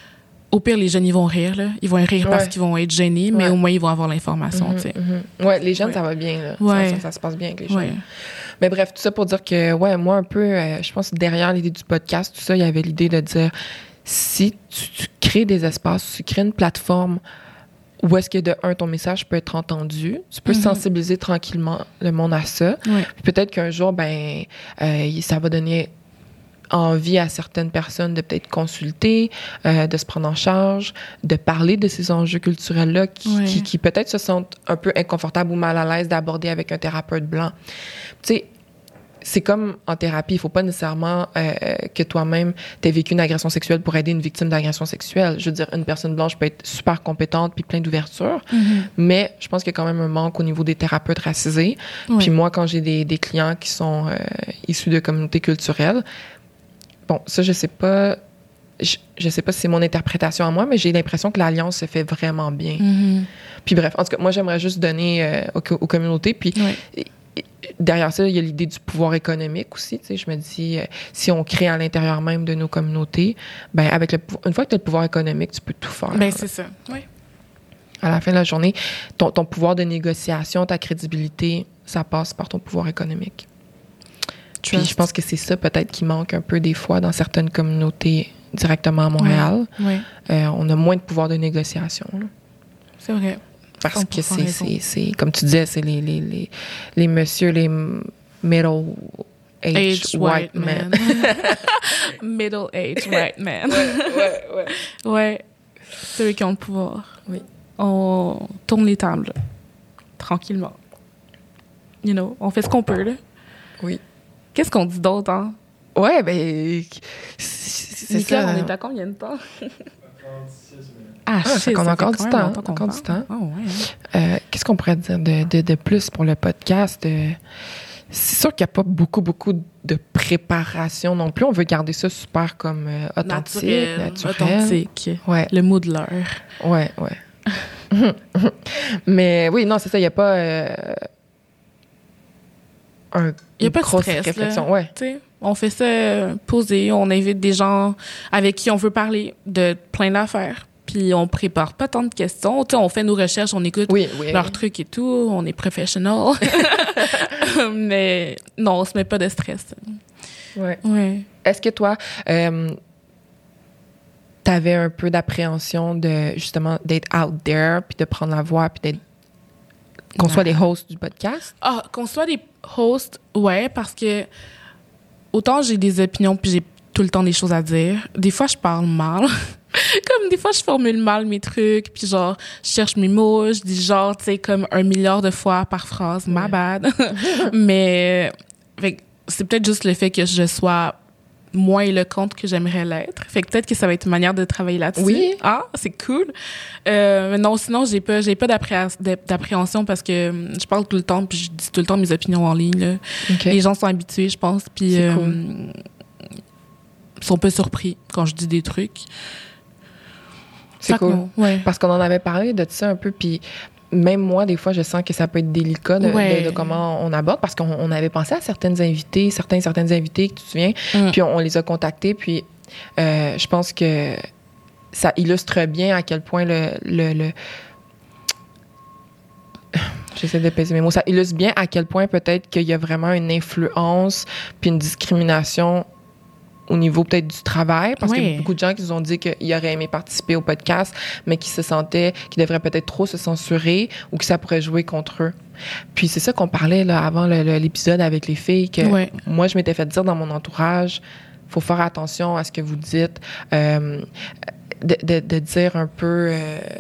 au pire, les jeunes, ils vont rire, là. Ils vont rire parce qu'ils vont être gênés, mais au moins, ils vont avoir l'information, tu sais. Ouais, les jeunes, ça va bien, là. Ça se passe bien avec les jeunes. Mais bref, tout ça pour dire que, moi, un peu, je pense que derrière l'idée du podcast, tout ça, il y avait l'idée de dire, si tu crées des espaces, tu crées une plateforme où est-ce que, de un, ton message peut être entendu, tu peux sensibiliser tranquillement le monde à ça. Puis peut-être qu'un jour, ça va donner envie à certaines personnes de peut-être consulter, de se prendre en charge, de parler de ces enjeux culturels-là qui peut-être se sentent un peu inconfortables ou mal à l'aise d'aborder avec un thérapeute blanc. Tu sais, c'est comme en thérapie, il faut pas nécessairement que toi-même t'aies vécu une agression sexuelle pour aider une victime d'agression sexuelle. Je veux dire, une personne blanche peut être super compétente puis plein d'ouverture, mais je pense qu'il y a quand même un manque au niveau des thérapeutes racisés. Puis moi, quand j'ai des clients qui sont issus de communautés culturelles, bon, ça, je sais pas si c'est mon interprétation à moi, mais j'ai l'impression que l'alliance se fait vraiment bien. Puis bref, en tout cas, moi, j'aimerais juste donner aux communautés. Puis derrière ça, il y a l'idée du pouvoir économique aussi. Tu sais, je me dis, si on crée à l'intérieur même de nos communautés, avec une fois que tu as le pouvoir économique, tu peux tout faire. C'est ça, oui. À la fin de la journée, ton pouvoir de négociation, ta crédibilité, ça passe par ton pouvoir économique. Puis je pense que c'est ça peut-être qui manque un peu des fois dans certaines communautés directement à Montréal. On a moins de pouvoir de négociation. Là. C'est vrai. Parce que c'est comme tu disais, c'est les messieurs, les middle age white men. Middle age white men. Ouais. C'est eux qui ont le pouvoir. Oui. On tourne les tables. Tranquillement. On fait ce qu'on peut, là. Oui. Qu'est-ce qu'on dit d'autre, hein? Ouais, c'est Nickel, ça. on est à combien de temps? 36 minutes. Ça qu'on a encore du temps. Qu'est-ce qu'on pourrait dire de plus pour le podcast? C'est sûr qu'il n'y a pas beaucoup de préparation non plus. On veut garder ça super comme authentique, naturel. Authentique. Ouais. Le mot de l'heure. Ouais. Mais oui, non, c'est ça. Il n'y a pas... Il n'y a pas de stress, réflexion. Là. On fait ça posé, on invite des gens avec qui on veut parler de plein d'affaires. Puis on prépare pas tant de questions. On fait nos recherches, on écoute leurs trucs et tout. On est professionnel. Mais non, on se met pas de stress. Ouais. Est-ce que toi, t'avais un peu d'appréhension de justement d'être out there, puis de prendre la voix, puis d'être qu'on soit des hosts du podcast? Qu'on soit des hosts, ouais, parce que autant j'ai des opinions puis j'ai tout le temps des choses à dire. Des fois, je parle mal. Comme des fois, je formule mal mes trucs puis genre, je cherche mes mots, je dis genre, tu sais, comme 1 milliard de fois par phrase. My bad. Mais c'est peut-être juste le fait que je sois moins éloquente que j'aimerais l'être. Fait que peut-être que ça va être une manière de travailler là-dessus. Oui. C'est cool. Mais non, sinon, j'ai pas d'appréhension parce que je parle tout le temps puis je dis tout le temps mes opinions en ligne, là. Okay. Les gens sont habitués, je pense, puis sont pas surpris quand je dis des trucs. C'est cool. Parce qu'on en avait parlé de ça un peu, puis même moi, des fois, je sens que ça peut être délicat de comment on aborde, parce qu'on avait pensé à certaines invités que tu te souviens, puis on les a contactés, puis je pense que ça illustre bien à quel point j'essaie de peser mes mots. Ça illustre bien à quel point peut-être qu'il y a vraiment une influence puis une discrimination au niveau peut-être du travail, parce qu'il y a beaucoup de gens qui nous ont dit qu'ils auraient aimé participer au podcast, mais qui se sentaient qu'ils devraient peut-être trop se censurer ou que ça pourrait jouer contre eux. Puis c'est ça qu'on parlait là, avant l'épisode avec les filles, que moi, je m'étais fait dire dans mon entourage, faut faire attention à ce que vous dites, de dire un peu...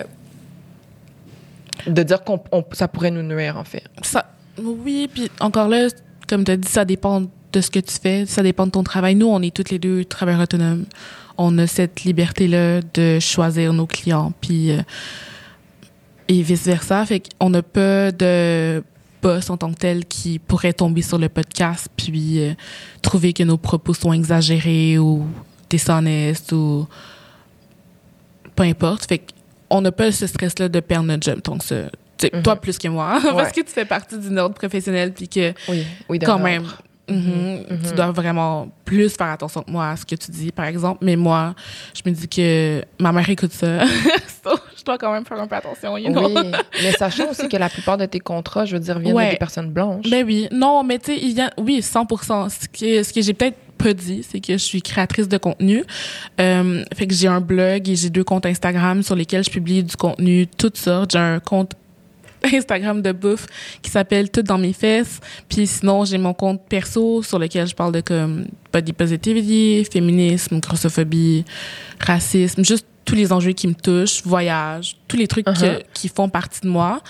de dire ça pourrait nous nuire, en fait. Oui, puis encore là, comme tu as dit, ça dépend de ce que tu fais, ça dépend de ton travail. Nous, on est toutes les deux travailleurs autonomes. On a cette liberté-là de choisir nos clients, puis et vice-versa. Fait qu'on n'a pas de boss en tant que tel qui pourrait tomber sur le podcast puis trouver que nos propos sont exagérés ou déshonestes ou peu importe. Fait qu'on n'a pas ce stress-là de perdre notre job. Donc, toi plus que moi, parce que tu fais partie d'une ordre professionnelle puis que oui, quand même, Tu dois vraiment plus faire attention que moi à ce que tu dis, par exemple. Mais moi, je me dis que ma mère écoute ça. Je dois quand même faire un peu attention, you know? Oui, mais sachant aussi que la plupart de tes contrats, je veux dire, viennent de des personnes blanches. Ben oui. Non, mais tu sais, oui, 100%. Ce que j'ai peut-être pas dit, c'est que je suis créatrice de contenu. Fait que j'ai un blog et j'ai 2 comptes Instagram sur lesquels je publie du contenu toutes sortes. J'ai un compte Instagram de bouffe qui s'appelle Tout dans mes fesses. Puis sinon, j'ai mon compte perso sur lequel je parle de comme body positivity, féminisme, grossophobie, racisme, juste tous les enjeux qui me touchent, voyage, tous les trucs qui font partie de moi.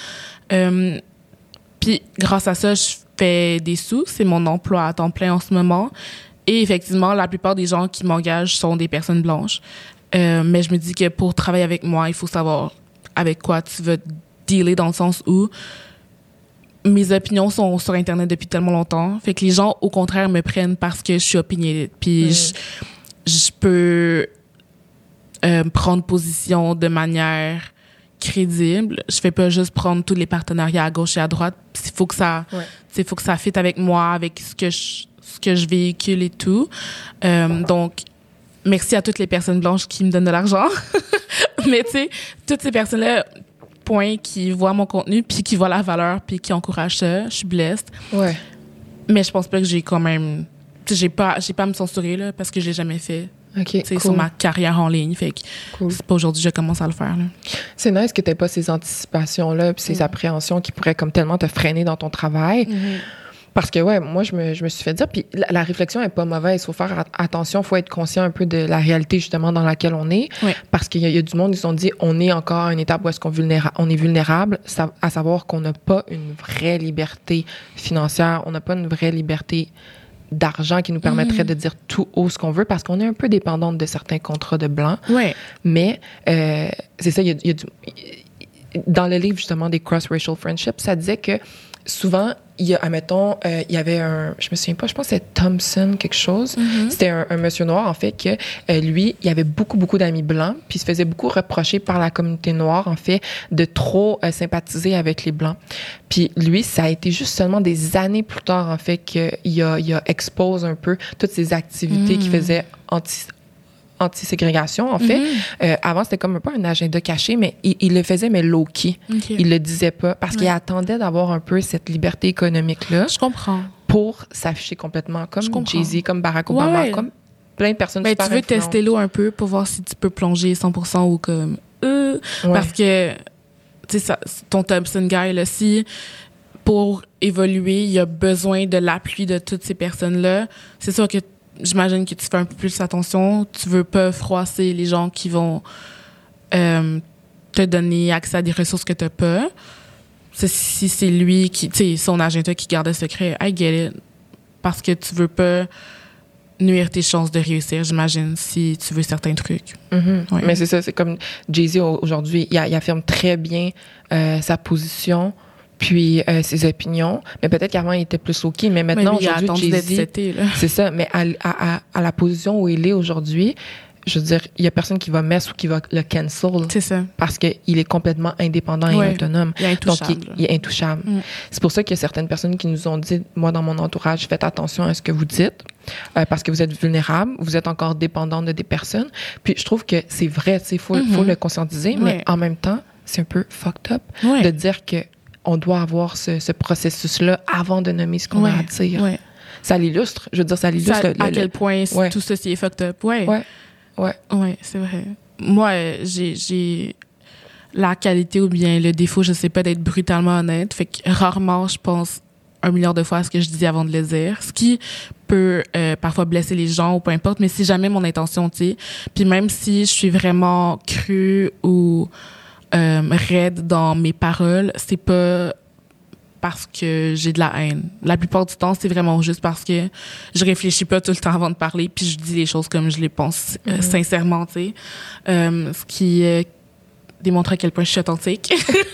Puis grâce à ça, je fais des sous. C'est mon emploi à temps plein en ce moment. Et effectivement, la plupart des gens qui m'engagent sont des personnes blanches. Mais je me dis que pour travailler avec moi, il faut savoir avec quoi tu veux dealer, dans le sens où mes opinions sont sur Internet depuis tellement longtemps. Fait que les gens, au contraire, me prennent parce que je suis opinionée. Puis je peux prendre position de manière crédible. Je fais pas juste prendre tous les partenariats à gauche et à droite. Il faut que ça, faut que ça fitte avec moi, avec ce que je véhicule et tout. Donc, merci à toutes les personnes blanches qui me donnent de l'argent. Mais tu sais, toutes ces personnes-là, qui voient mon contenu, puis qui voient la valeur, puis qui encouragent ça, je suis blessed. Ouais. Mais je pense pas que j'ai quand même... J'ai pas à me censurer, là, parce que je l'ai jamais fait. OK, cool. Sur ma carrière en ligne. Fait que c'est pas aujourd'hui que je commence à le faire, là. C'est nice que t'aies pas ces anticipations-là, puis ces appréhensions qui pourraient comme tellement te freiner dans ton travail. Parce que, moi, je me suis fait dire, puis la réflexion est pas mauvaise. Il faut faire attention, il faut être conscient un peu de la réalité, justement, dans laquelle on est. Oui. Parce qu'il y a du monde, ils se sont dit, on est encore à une étape où est-ce qu'on est vulnérable, à savoir qu'on n'a pas une vraie liberté financière, on n'a pas une vraie liberté d'argent qui nous permettrait de dire tout haut ce qu'on veut, parce qu'on est un peu dépendante de certains contrats de blancs. Oui. Mais, c'est ça, il y a dans le livre, justement, des cross-racial friendships, ça disait que souvent, il y a, admettons, il y avait je me souviens pas, je pense que c'était Thompson quelque chose. C'était un monsieur noir, en fait, que lui, il avait beaucoup d'amis blancs, puis il se faisait beaucoup reprocher par la communauté noire, en fait, de trop sympathiser avec les blancs. Puis lui, ça a été juste seulement des années plus tard, en fait, qu'il a expose un peu toutes ces activités qu'il faisait anti-ségrégation, en fait. Avant, c'était comme un peu un agenda caché, mais il le faisait, mais low-key. Okay. Il le disait pas, parce qu'il attendait d'avoir un peu cette liberté économique-là. Je comprends. Pour s'afficher complètement, comme Jay-Z, comme Barack Obama, comme plein de personnes super tu veux tester l'eau un peu pour voir si tu peux plonger 100% ou comme... Parce que, tu sais, ton Thompson guy, là, si pour évoluer, il y a besoin de l'appui de toutes ces personnes-là, c'est sûr que j'imagine que tu fais un peu plus attention. Tu veux pas froisser les gens qui vont te donner accès à des ressources que t'as pas. Si c'est lui qui, tu sais, son agenda qui garde le secret, I get it. Parce que tu veux pas nuire tes chances de réussir, j'imagine, si tu veux certains trucs. Ouais. Mais c'est ça, c'est comme Jay-Z aujourd'hui, il affirme très bien sa position, puis ses opinions. Mais peut-être qu'avant, il était plus OK, mais maintenant, aujourd'hui, Jay-Z... C'est ça, mais à la position où il est aujourd'hui, je veux dire, il y a personne qui va mess ou qui va le cancel. C'est ça. Parce qu'il est complètement indépendant et autonome. Il est intouchable. Donc, il est intouchable. C'est pour ça qu'il y a certaines personnes qui nous ont dit, moi, dans mon entourage, faites attention à ce que vous dites, parce que vous êtes vulnérable, vous êtes encore dépendant de des personnes. Puis, je trouve que c'est vrai, tu sais, faut le conscientiser, mais en même temps, c'est un peu fucked up de dire que on doit avoir ce processus-là avant de nommer ce qu'on a à dire. Ouais. Ça l'illustre. Je veux dire, ça l'illustre. À quel point tout ceci est fucked up. Ouais, c'est vrai. Moi, j'ai la qualité ou bien le défaut, je sais pas, d'être brutalement honnête. Fait que rarement, je pense 1 milliard de fois à ce que je dis avant de le dire. Ce qui peut parfois blesser les gens ou peu importe, mais c'est jamais mon intention, tu sais. Puis même si je suis vraiment crue ou raide dans mes paroles, c'est pas parce que j'ai de la haine. La plupart du temps, c'est vraiment juste parce que je réfléchis pas tout le temps avant de parler, puis je dis les choses comme je les pense sincèrement, tu sais. Ce qui démontre à quel point je suis authentique.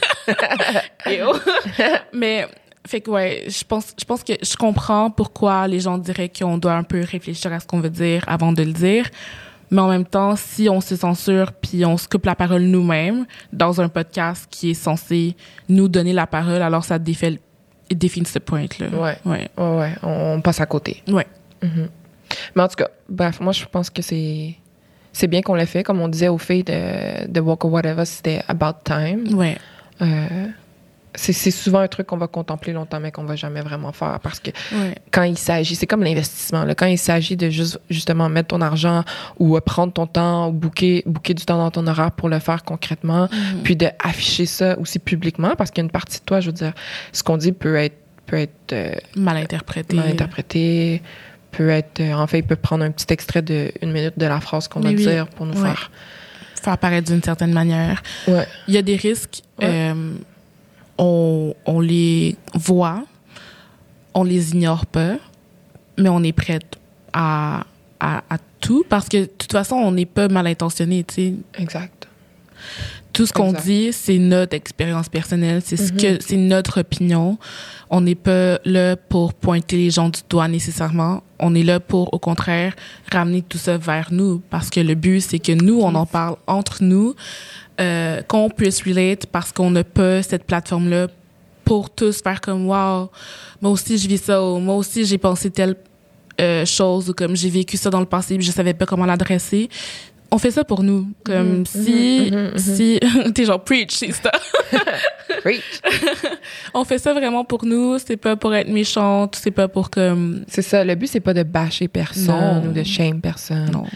Mais fait que je pense que je comprends pourquoi les gens diraient qu'on doit un peu réfléchir à ce qu'on veut dire avant de le dire. Mais en même temps, si on se censure puis on se coupe la parole nous-mêmes dans un podcast qui est censé nous donner la parole, alors ça défait it defeats the point, là. Ouais. On passe à côté. Ouais. Mm-hmm. Mais en tout cas, bref, moi, je pense que c'est bien qu'on l'ait fait. Comme on disait aux filles de Walk or Whatever, c'était about time. Ouais. C'est souvent un truc qu'on va contempler longtemps, mais qu'on va jamais vraiment faire. Parce que quand il s'agit, c'est comme l'investissement, là, quand il s'agit de justement mettre ton argent ou prendre ton temps ou booker du temps dans ton horaire pour le faire concrètement, puis d'afficher ça aussi publiquement, parce qu'il y a une partie de toi, je veux dire, ce qu'on dit peut être mal interprété. Peut être, en fait, il peut prendre un petit extrait de 1 minute de la phrase qu'on va dire pour nous faire paraître d'une certaine manière. Ouais. Il y a des risques. On les voit, on les ignore pas, mais on est prête à tout parce que de toute façon, on n'est pas mal intentionné, tu sais. Exact. Tout ce qu'on dit, c'est notre expérience personnelle, c'est notre opinion. On n'est pas là pour pointer les gens du doigt nécessairement. On est là pour, au contraire, ramener tout ça vers nous parce que le but, c'est que nous, on en parle entre nous, qu'on puisse relate parce qu'on n'a pas cette plateforme-là pour tous faire comme « Wow, moi aussi, je vis ça » ou « Moi aussi, j'ai pensé telle chose » ou comme « J'ai vécu ça dans le passé et je savais pas comment l'adresser ». On fait ça pour nous. Comme si t'es genre preach, c'est ça. Preach. On fait ça vraiment pour nous. C'est pas pour être méchante. C'est pas pour comme. C'est ça. Le but, c'est pas de bâcher personne ou de shame personne. Non.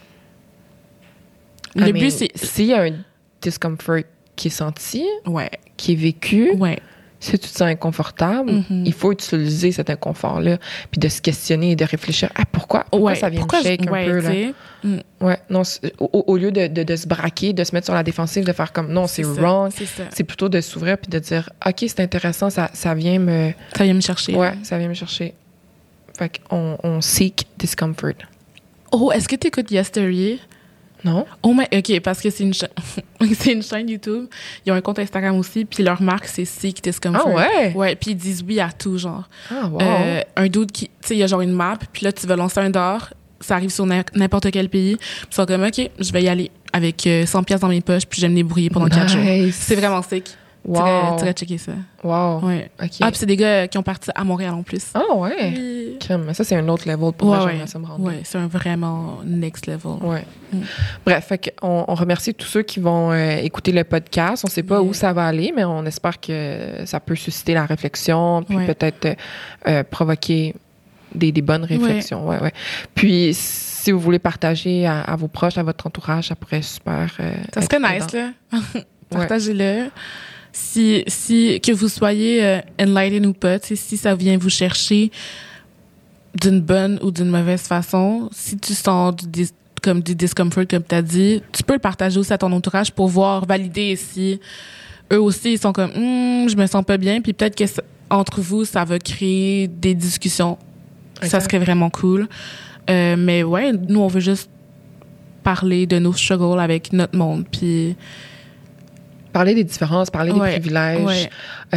Le but, c'est. S'il y a un discomfort qui est senti, ouais, qui est vécu, ouais, si tu te sens inconfortable, il faut utiliser cet inconfort-là, puis de se questionner et de réfléchir pourquoi ça vient me shake un peu, là. Ouais, non, au lieu de se braquer, de se mettre sur la défensive, de faire comme non, c'est wrong, c'est plutôt de s'ouvrir puis de dire OK, c'est intéressant, ça vient me chercher. Ouais, ça vient me chercher. Fait qu'on seek discomfort. Oh, est-ce que tu écoutes Yesterday? Non. Oh my, OK, parce que c'est une chaîne YouTube. Ils ont un compte Instagram aussi, puis leur marque, c'est Seek Discomfort. Ah ouais? Ouais, puis ils disent oui à tout, genre. Ah, wow. Un dude qui, tu sais, il y a genre une map, puis là, tu vas lancer un dehors, ça arrive sur n'importe quel pays, puis ils sont comme, OK, je vais y aller avec 100$ dans mes poches, puis je vais me débrouiller pendant 4 jours. C'est vraiment sick. Wow. Tu vas checker ça. Wow. Ouais. OK. Ah, puis c'est des gars qui ont parti à Montréal en plus. Ah ouais? Oui. Crème. Ça, c'est un autre level pour moi, j'aimerais ça me rendre. Ouais, c'est un vraiment next level. Ouais. Bref, fait qu'on remercie tous ceux qui vont écouter le podcast. On sait pas où ça va aller, mais on espère que ça peut susciter la réflexion, puis peut-être provoquer des bonnes réflexions. Ouais. Puis, si vous voulez partager à vos proches, à votre entourage, ça pourrait super... ça serait nice, là. Partagez-le. Si que vous soyez enlightened ou pas, si ça vient vous chercher d'une bonne ou d'une mauvaise façon, si tu sens du discomfort, comme tu as dit, tu peux le partager aussi à ton entourage pour voir, valider si eux aussi, ils sont comme je me sens pas bien, puis peut-être que entre vous, ça va créer des discussions. Okay. Ça serait vraiment cool. Mais ouais, nous, on veut juste parler de nos struggles avec notre monde, puis... Parler des différences, parler des privilèges,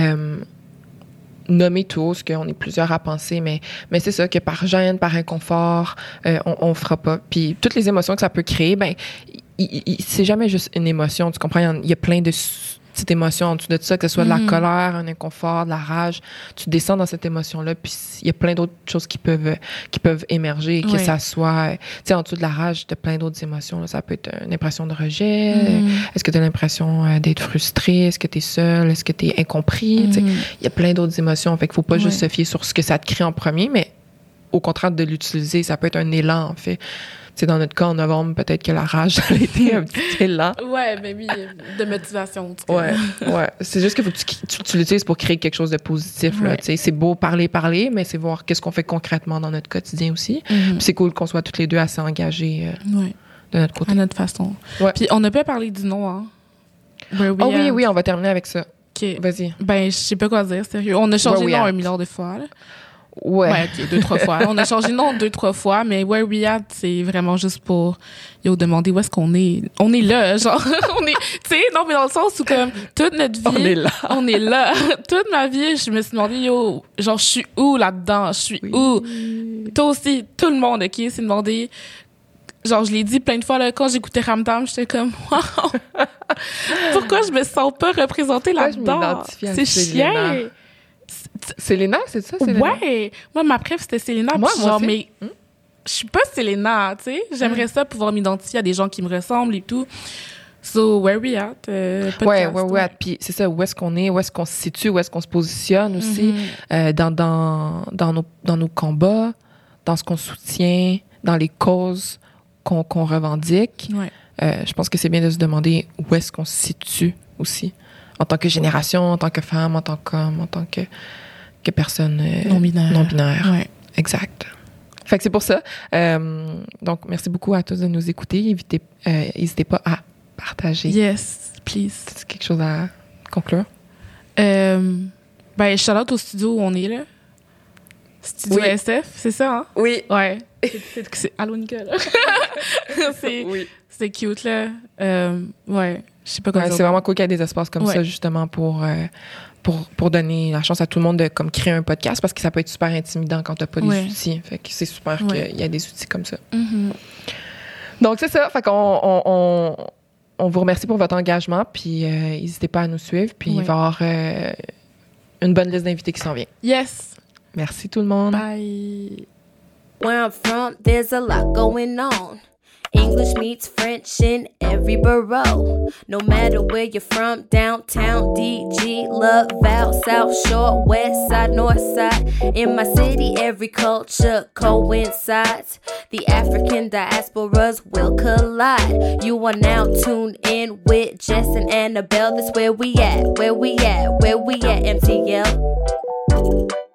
nommer tous, qu'on est plusieurs à penser, mais c'est ça, que par gêne, par inconfort, on fera pas. Puis toutes les émotions que ça peut créer, c'est jamais juste une émotion, tu comprends? Il y a plein de petites émotions en dessous de ça, que ce soit de la colère, un inconfort, de la rage. Tu descends dans cette émotion-là, puis il y a plein d'autres choses qui peuvent émerger, que ça soit, tu sais, en dessous de la rage, de plein d'autres émotions. Là. Ça peut être une impression de rejet. Est-ce que tu as l'impression d'être frustré? Est-ce que tu es seul? Est-ce que tu es incompris? Tu sais, il y a plein d'autres émotions. Fait qu'il faut pas juste se fier sur ce que ça te crée en premier, mais au contraire de l'utiliser, ça peut être un élan, en fait. C'est dans notre cas, en novembre, peut-être que la rage, ça a été un petit élan. Ouais, mais oui, de motivation. Ouais. C'est juste que faut que tu l'utilises pour créer quelque chose de positif, là. Tu sais, c'est beau parler, mais c'est voir qu'est-ce qu'on fait concrètement dans notre quotidien aussi. Puis c'est cool qu'on soit toutes les deux assez engagées de notre côté. À notre façon. Ouais. Puis on n'a pas parlé du nom, hein. Oui, on va terminer avec ça. OK. Vas-y. Je sais pas quoi dire, sérieux. On a changé de nom 1 milliard de fois, là. Ouais, OK, 2-3 fois. On a changé de nom 2-3 fois, mais Where We At, c'est vraiment juste pour demander où est-ce qu'on est. On est là, genre, on est, tu sais, non, mais dans le sens où, comme, toute notre vie, on est là. Toute ma vie, je me suis demandé, genre, je suis où là-dedans? Je suis où? Toi aussi, tout le monde, OK, s'est demandé, genre, je l'ai dit plein de fois, là, quand j'écoutais Ramdam, j'étais comme, wow! Pourquoi je me sens pas représentée là-dedans? C'est chiant! Selena, c'est ça, Selena? Ouais! Moi, ma préf, c'était Selena. Moi genre, aussi. mais je suis pas Selena, tu sais. J'aimerais ça pouvoir m'identifier à des gens qui me ressemblent et tout. So, where we at? Podcast, ouais. Puis c'est ça, où est-ce qu'on est, où est-ce qu'on se situe, où est-ce qu'on se positionne aussi dans nos combats, dans ce qu'on soutient, dans les causes qu'on revendique. Ouais. Je pense que c'est bien de se demander où est-ce qu'on se situe aussi, en tant que génération, en tant que femme, en tant qu'homme, en tant que personne non-binaire. Ouais. Exact. Fait que c'est pour ça. Donc, merci beaucoup à tous de nous écouter. N'hésitez pas à partager. Yes, please. C'est quelque chose à conclure? Shout-out au studio où on est, là. Studio SF, c'est ça, hein? Oui. Ouais. Allô, Nicole. C'est cute, là. Ouais, je sais pas comment c'est vraiment cool qu'il y ait des espaces comme ça, justement, pour donner la chance à tout le monde de comme, créer un podcast, parce que ça peut être super intimidant quand t'as pas les outils. Fait que c'est super qu'il y ait des outils comme ça. Mm-hmm. Donc, c'est ça. Fait qu'on on vous remercie pour votre engagement, puis n'hésitez pas à nous suivre, puis il va y avoir une bonne liste d'invités qui s'en vient. Yes! Merci tout le monde. Bye! Where I'm from, there's a lot going on. English meets French in every borough. No matter where you're from, downtown, DG, Laval, South Shore, West Side, North Side. In my city, every culture coincides. The African diasporas will collide. You are now tuned in with Jess and Annabelle. That's where we at, MTL.